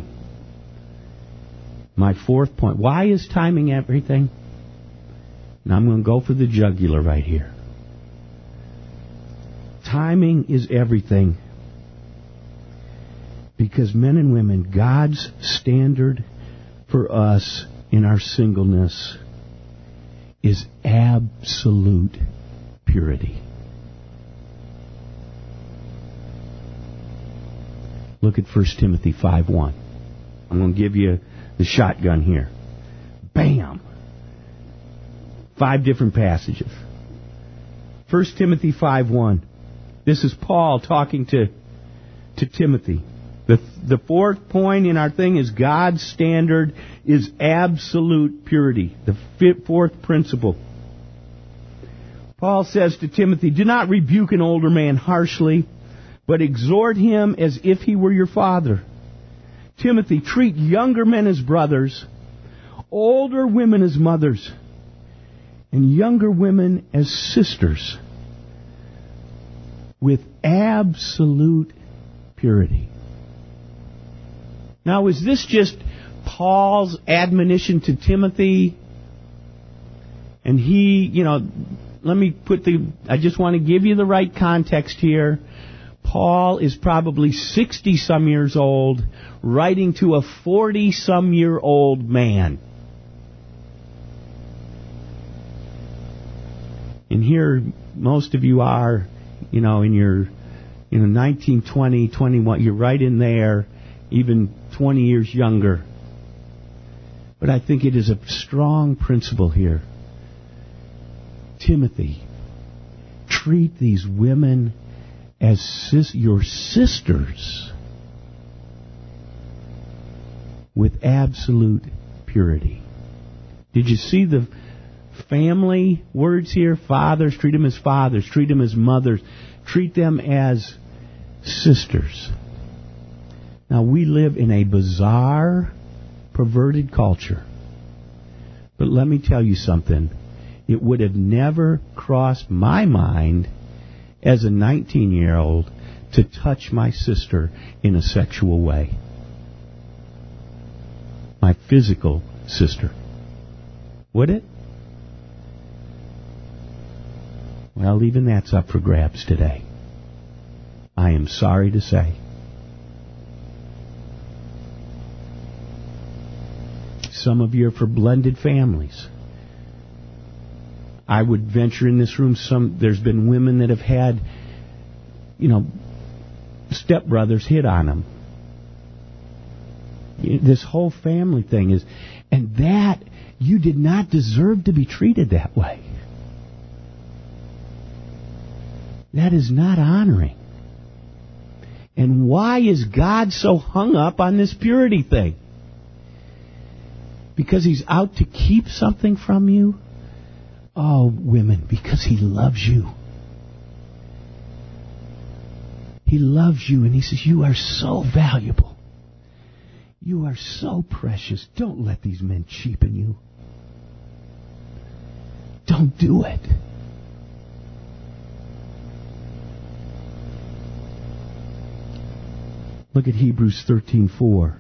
My fourth point. Why is timing everything? Now I'm going to go for the jugular right here. Timing is everything. Because men and women, God's standard for us in our singleness is absolute purity. Look at First Timothy five one. I'm going to give you the shotgun here. Bam! Five different passages. First Timothy five one. This is Paul talking to, to Timothy. The, the fourth point in our thing is God's standard is absolute purity. The fifth, fourth principle. Paul says to Timothy, do not rebuke an older man harshly, but exhort him as if he were your father. Timothy, treat younger men as brothers, older women as mothers, and younger women as sisters, with absolute purity. Now, is this just Paul's admonition to Timothy? And he, you know, let me put the, I just want to give you the right context here. Paul is probably sixty-some years old, writing to a forty-some-year-old man. And here, most of you are, you know, in your, you know, nineteen, twenty, twenty-one, you're right in there, even twenty years younger. But I think it is a strong principle here. Timothy, treat these women as sis- your sisters with absolute purity. Did you see the family words here? Fathers, treat them as fathers. Treat them as mothers. Treat them as sisters. Now, we live in a bizarre, perverted culture. But let me tell you something. It would have never crossed my mind as a nineteen-year-old to touch my sister in a sexual way. My physical sister. Would it? Well, even that's up for grabs today. I am sorry to say. Some of you are for blended families. I would venture in this room, some there's been women that have had, you know, stepbrothers hit on them. This whole family thing is, and that, you did not deserve to be treated that way. That is not honoring. And why is God so hung up on this purity thing? Because He's out to keep something from you? Oh, women, because He loves you. He loves you, and He says, you are so valuable. You are so precious. Don't let these men cheapen you. Don't do it. Look at Hebrews thirteen four.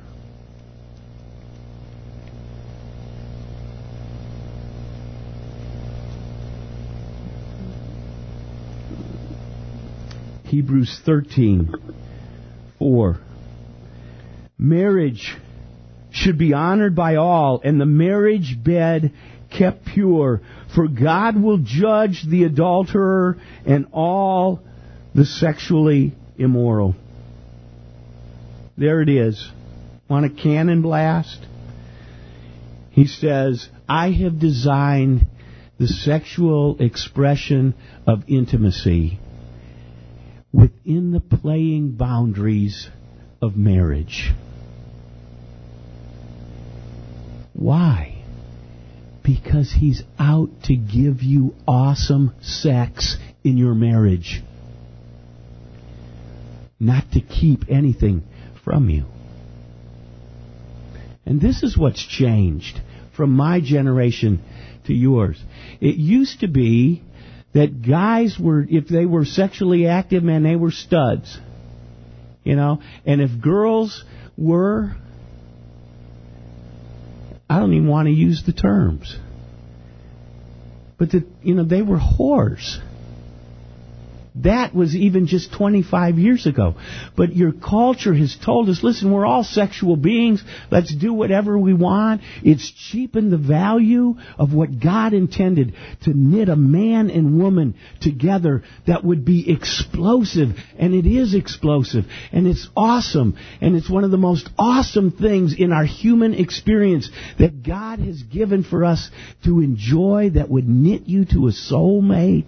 Hebrews thirteen four. Marriage should be honored by all, and the marriage bed kept pure, for God will judge the adulterer and all the sexually immoral. There it is. Want a cannon blast? He says, I have designed the sexual expression of intimacy within the playing boundaries of marriage. Why? Because He's out to give you awesome sex in your marriage, not to keep anything from you. And this is what's changed from my generation to yours. It used to be that guys were, if they were sexually active, man, they were studs. You know? And if girls were, I don't even want to use the terms, but that, you know, they were whores. That was even just twenty-five years ago. But your culture has told us, listen, we're all sexual beings. Let's do whatever we want. It's cheapened the value of what God intended to knit a man and woman together that would be explosive. And it is explosive. And it's awesome. And it's one of the most awesome things in our human experience that God has given for us to enjoy, that would knit you to a soulmate.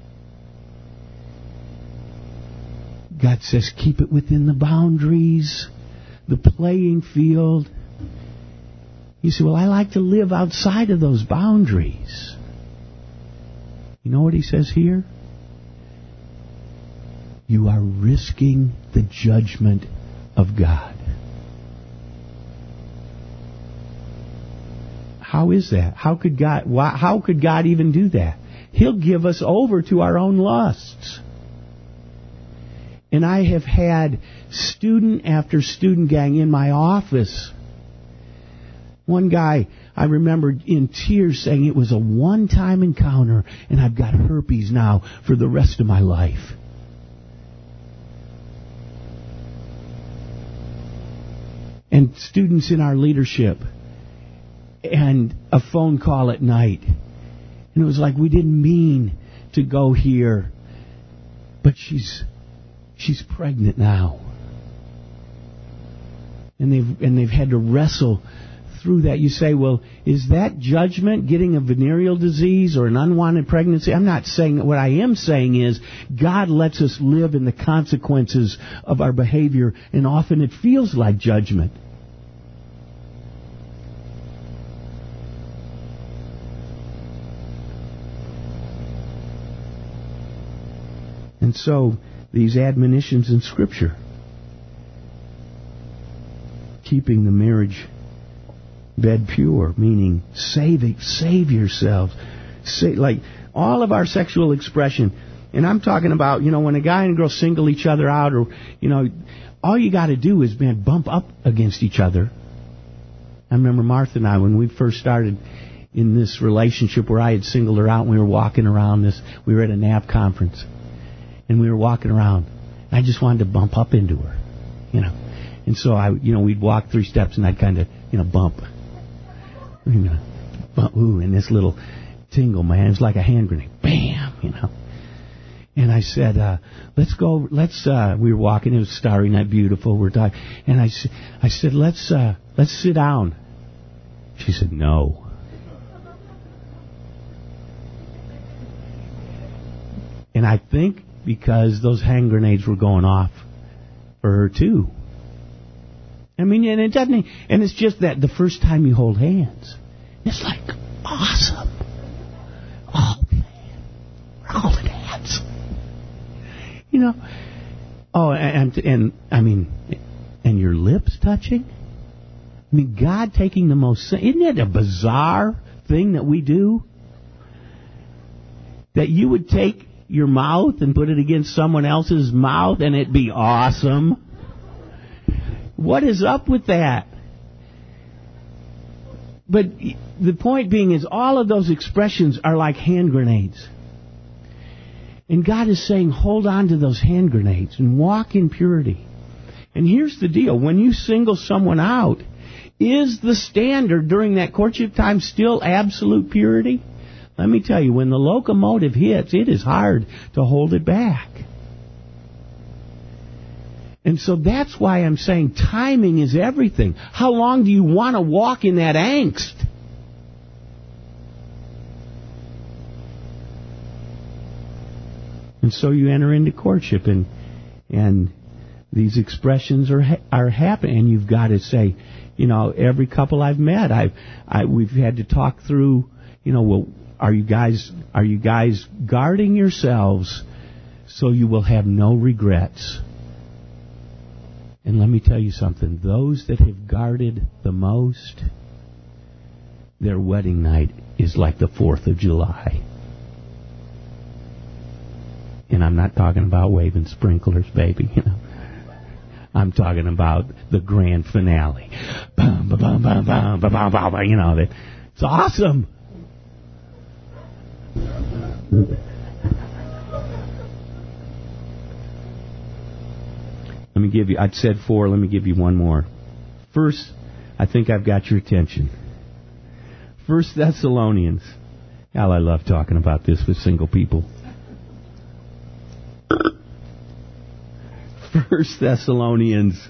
God says, keep it within the boundaries, the playing field. You say, well, I like to live outside of those boundaries. You know what He says here? You are risking the judgment of God. How is that? How could God, why, how could God even do that? He'll give us over to our own lusts. And I have had student after student gang in my office. One guy, I remember in tears saying it was a one-time encounter and I've got herpes now for the rest of my life. And students in our leadership, and a phone call at night. And it was like, we didn't mean to go here, but she's... She's pregnant now. And they've and they've had to wrestle through that. You say, well, is that judgment, getting a venereal disease or an unwanted pregnancy? I'm not saying that. What I am saying is God lets us live in the consequences of our behavior, and often it feels like judgment. And so these admonitions in Scripture, keeping the marriage bed pure, meaning saving, save yourselves. Say, like all of our sexual expression, and I'm talking about, you know, when a guy and a girl single each other out, or, you know, all you got to do is, man, bump up against each other. I remember Martha and I, when we first started in this relationship where I had singled her out, and we were walking around this, we were at a N A B conference. And we were walking around. I just wanted to bump up into her, you know. And so I, you know, we'd walk three steps, and I'd kind of, you know, bump. You know, bump. Ooh, and this little, tingle, man. It's like a hand grenade. Bam, you know. And I said, uh, let's go, let's, uh, we were walking, it was a starry night, beautiful, we're talking, and I, I said, let's, uh, let's sit down. She said, no. And I think because those hand grenades were going off for her too. I mean, and it doesn't, and it's just that the first time you hold hands, it's like awesome. Oh man, we're holding hands. You know. Oh, and and I mean, and your lips touching. I mean, God taking the most. Isn't it a bizarre thing that we do? That you would take your mouth and put it against someone else's mouth and it'd be awesome. What is up with that? But the point being is all of those expressions are like hand grenades. And God is saying, hold on to those hand grenades and walk in purity. And here's the deal. When you single someone out, is the standard during that courtship time still absolute purity? Let me tell you, when the locomotive hits, it is hard to hold it back. And so that's why I'm saying timing is everything. How long do you want to walk in that angst? And so you enter into courtship, and and these expressions are are happening, and you've got to say, you know, every couple I've met, I've I we've had to talk through, you know, well, are you guys are you guys guarding yourselves so you will have no regrets? And let me tell you something, those that have guarded the most, their wedding night is like the fourth of July. And I'm not talking about waving sprinklers, baby, you know. I'm talking about the grand finale. Bum, bum, bum, bum, bum, bum, bum, bum, you know, that it's awesome. Let me give you, I'd said four, let me give you one more. First, I think I've got your attention. First Thessalonians. Hell, I love talking about this with single people. First Thessalonians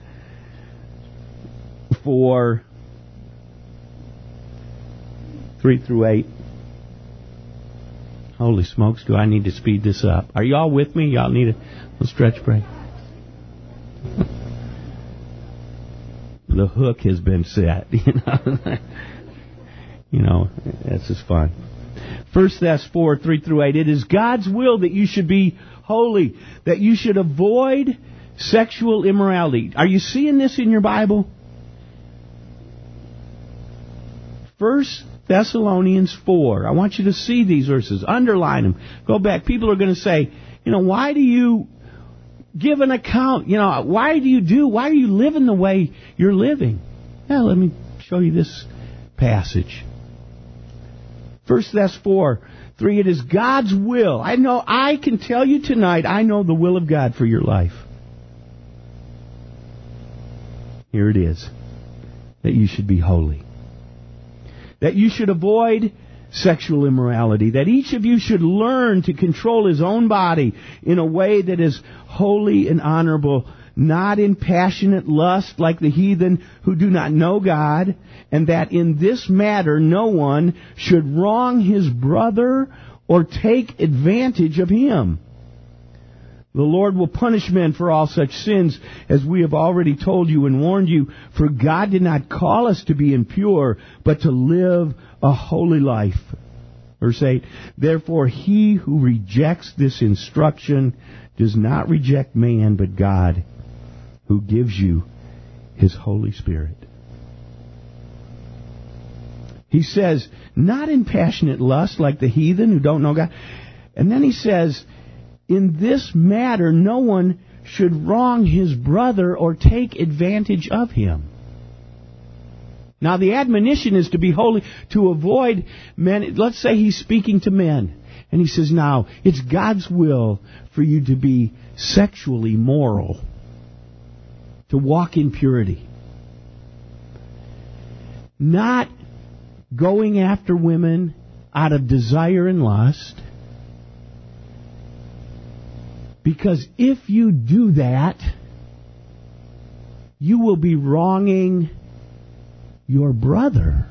four, three through eight. Holy smokes, do I need to speed this up? Are y'all with me? Y'all need a little stretch break? The hook has been set, you know. You know, that's just fun. First Thess four, three through eight. It is God's will that you should be holy, that you should avoid sexual immorality. Are you seeing this in your Bible? First Thessalonians four. I want you to see these verses. Underline them. Go back. People are going to say, you know, why do you give an account? You know, why do you do, why are you living the way you're living? Well, let me show you this passage. First Thess four, three, it is God's will. I know, I can tell you tonight, I know the will of God for your life. Here it is. That you should be holy. That you should avoid sexual immorality. That each of you should learn to control his own body in a way that is holy and honorable, not in passionate lust like the heathen who do not know God, and that in this matter no one should wrong his brother or take advantage of him. The Lord will punish men for all such sins, as we have already told you and warned you, for God did not call us to be impure, but to live a holy life. Verse eight, therefore he who rejects this instruction does not reject man, but God, who gives you his Holy Spirit. He says, not in passionate lust like the heathen who don't know God. And then he says, in this matter, no one should wrong his brother or take advantage of him. Now, the admonition is to be holy, to avoid men. Let's say he's speaking to men, and he says, now, it's God's will for you to be sexually moral, to walk in purity. Not going after women out of desire and lust. Because if you do that, you will be wronging your brother.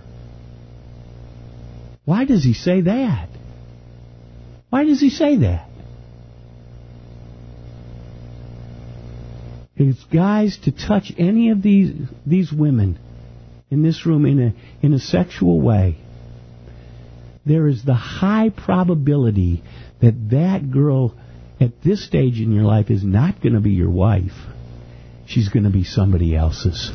Why does he say that? Why does he say that? It's guys to touch any of these these women in this room in a in a sexual way. There is the high probability that that girl at this stage in your life is not going to be your wife. She's going to be somebody else's.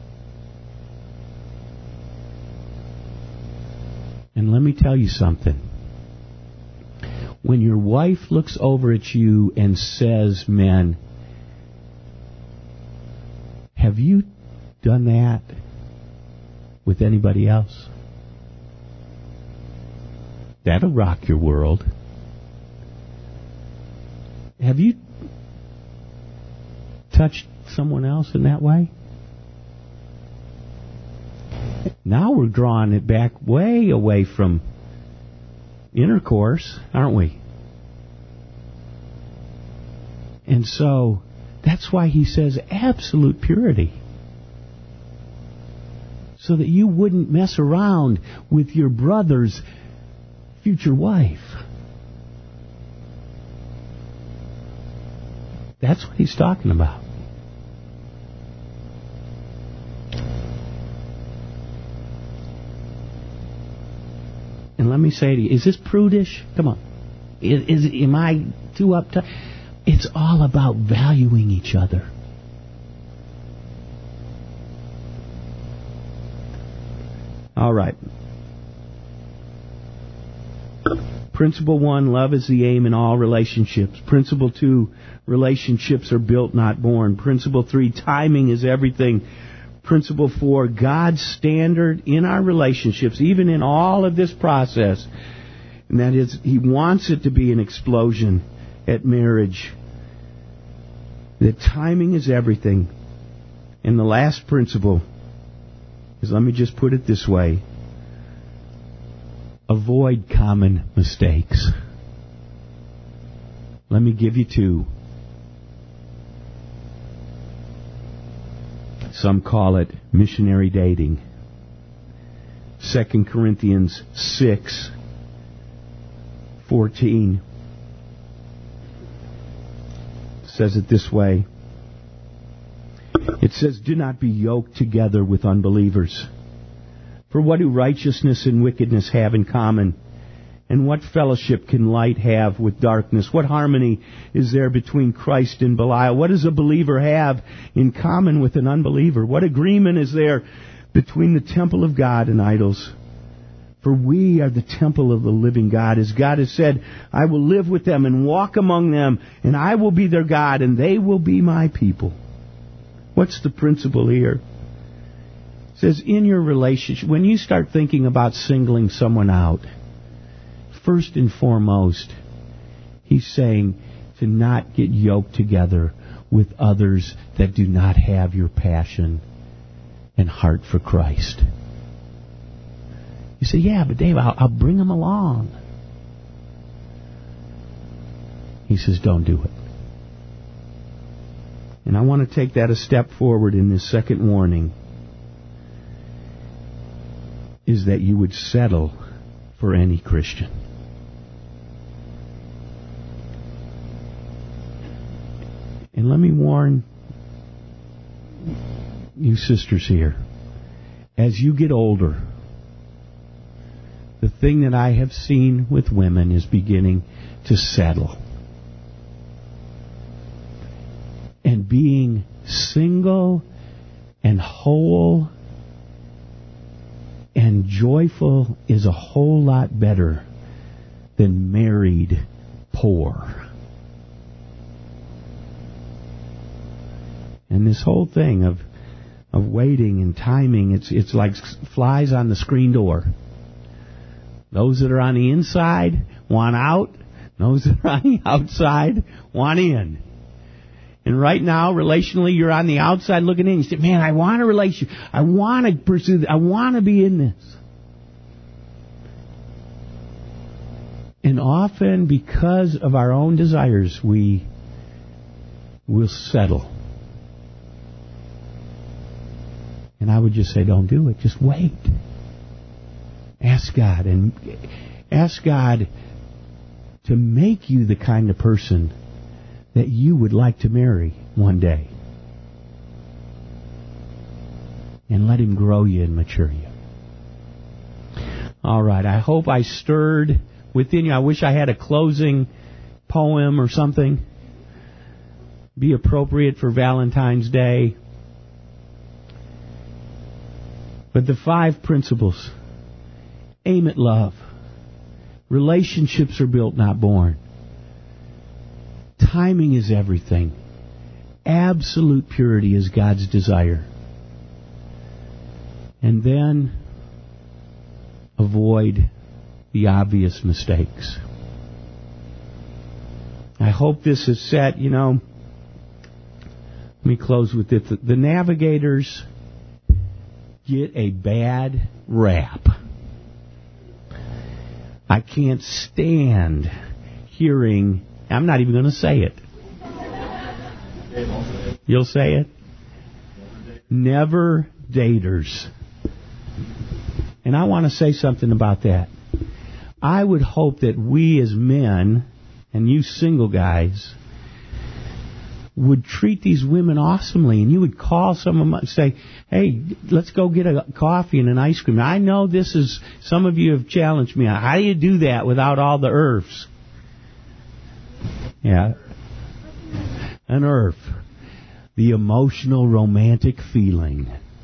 And let me tell you something. When your wife looks over at you and says, "Men, have you done that with anybody else?" That'll rock your world. Have you touched someone else in that way? Now we're drawing it back way away from intercourse, aren't we? And so that's why he says absolute purity. So that you wouldn't mess around with your brother's future wife. That's what he's talking about. And let me say to you, is this prudish? Come on. Is, is am I too uptight? It's all about valuing each other. All right. Principle one, love is the aim in all relationships. Principle two, relationships are built, not born. Principle three, timing is everything. Principle four, God's standard in our relationships, even in all of this process, and that is, He wants it to be an explosion at marriage. That timing is everything. And the last principle is, let me just put it this way, avoid common mistakes. Let me give you two. Some call it missionary dating. Second Corinthians six fourteen says it this way. It says, "Do not be yoked together with unbelievers. For what do righteousness and wickedness have in common? And what fellowship can light have with darkness? What harmony is there between Christ and Belial? What does a believer have in common with an unbeliever? What agreement is there between the temple of God and idols? For we are the temple of the living God. As God has said, I will live with them and walk among them, and I will be their God, and they will be my people." What's the principle here? It says, in your relationship, when you start thinking about singling someone out, first and foremost, he's saying to not get yoked together with others that do not have your passion and heart for Christ. You say, yeah, but Dave, I'll, I'll bring them along. He says, don't do it. And I want to take that a step forward in this second warning, is that you would settle for any Christian. And let me warn you sisters here, as you get older, the thing that I have seen with women is beginning to settle. And being single and whole and joyful is a whole lot better than married poor. And this whole thing of of waiting and timing, it's it's like flies on the screen door. Those that are on the inside want out. Those that are on the outside want in. And right now, relationally, you're on the outside looking in. You say, man, I want a relationship. I want to pursue this. I want to be in this. And often, because of our own desires, we will settle. And I would just say, don't do it. Just wait. Ask God, and ask God to make you the kind of person that you would like to marry one day. And let Him grow you and mature you. All right, I hope I stirred within you. I wish I had a closing poem or something. Be appropriate for Valentine's Day. But the five principles. Aim at love. Relationships are built, not born. Timing is everything. Absolute purity is God's desire. And then avoid the obvious mistakes. I hope this is set, you know. Let me close with this. The navigators get a bad rap. I can't stand hearing, I'm not even going to say it. You'll say it? Never daters. And I want to say something about that. I would hope that we as men, and you single guys, would treat these women awesomely, and you would call some of them and say, hey, let's go get a coffee and an ice cream. I know this is, some of you have challenged me. How do you do that without all the earths? Yeah. An earth. The emotional romantic feeling.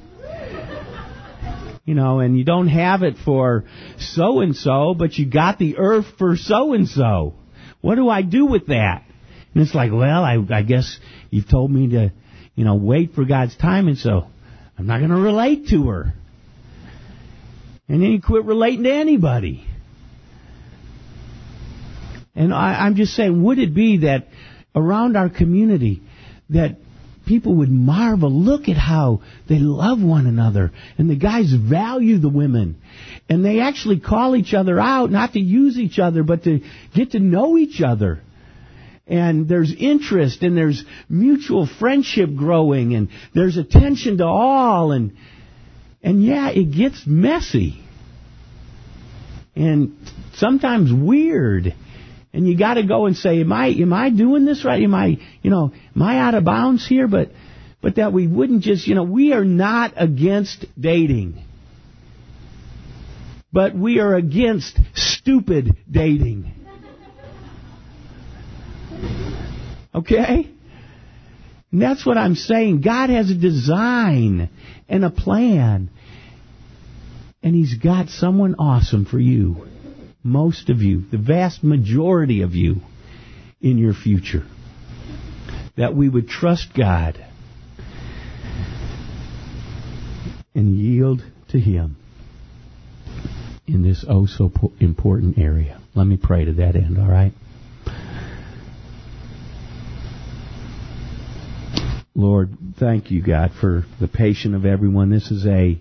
You know, and you don't have it for so-and-so, but you got the earth for so-and-so. What do I do with that? And it's like, well, I, I guess you've told me to, you know, wait for God's timing, so I'm not going to relate to her. And then you quit relating to anybody. And I, I'm just saying, would it be that around our community that people would marvel, look at how they love one another, and the guys value the women, and they actually call each other out, not to use each other, but to get to know each other. And there's interest, and there's mutual friendship growing, and there's attention to all, and and yeah, it gets messy, and sometimes weird. And you got to go and say, am I am I doing this right? Am I, you know, am I out of bounds here? But but that we wouldn't just, you know, we are not against dating. But we are against stupid dating. Okay? And that's what I'm saying. God has a design and a plan. And He's got someone awesome for you. Most of you, the vast majority of you in your future. That we would trust God and yield to Him in this oh so important area. Let me pray to that end, all right? Lord, thank you, God, for the patience of everyone. This is a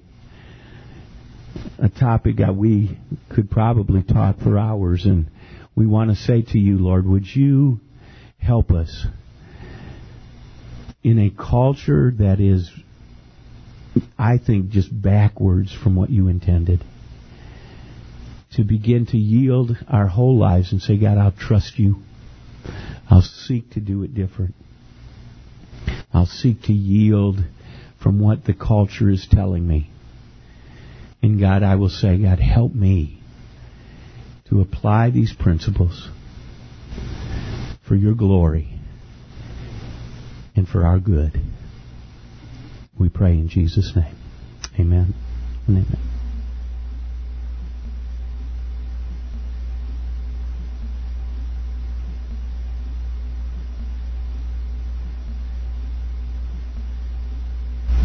a topic that we could probably talk for hours, and we want to say to you, Lord, would you help us in a culture that is, I think, just backwards from what you intended, to begin to yield our whole lives and say, God, I'll trust you. I'll seek to do it different. I'll seek to yield from what the culture is telling me. And God, I will say, God, help me to apply these principles for your glory and for our good. We pray in Jesus' name. Amen and amen.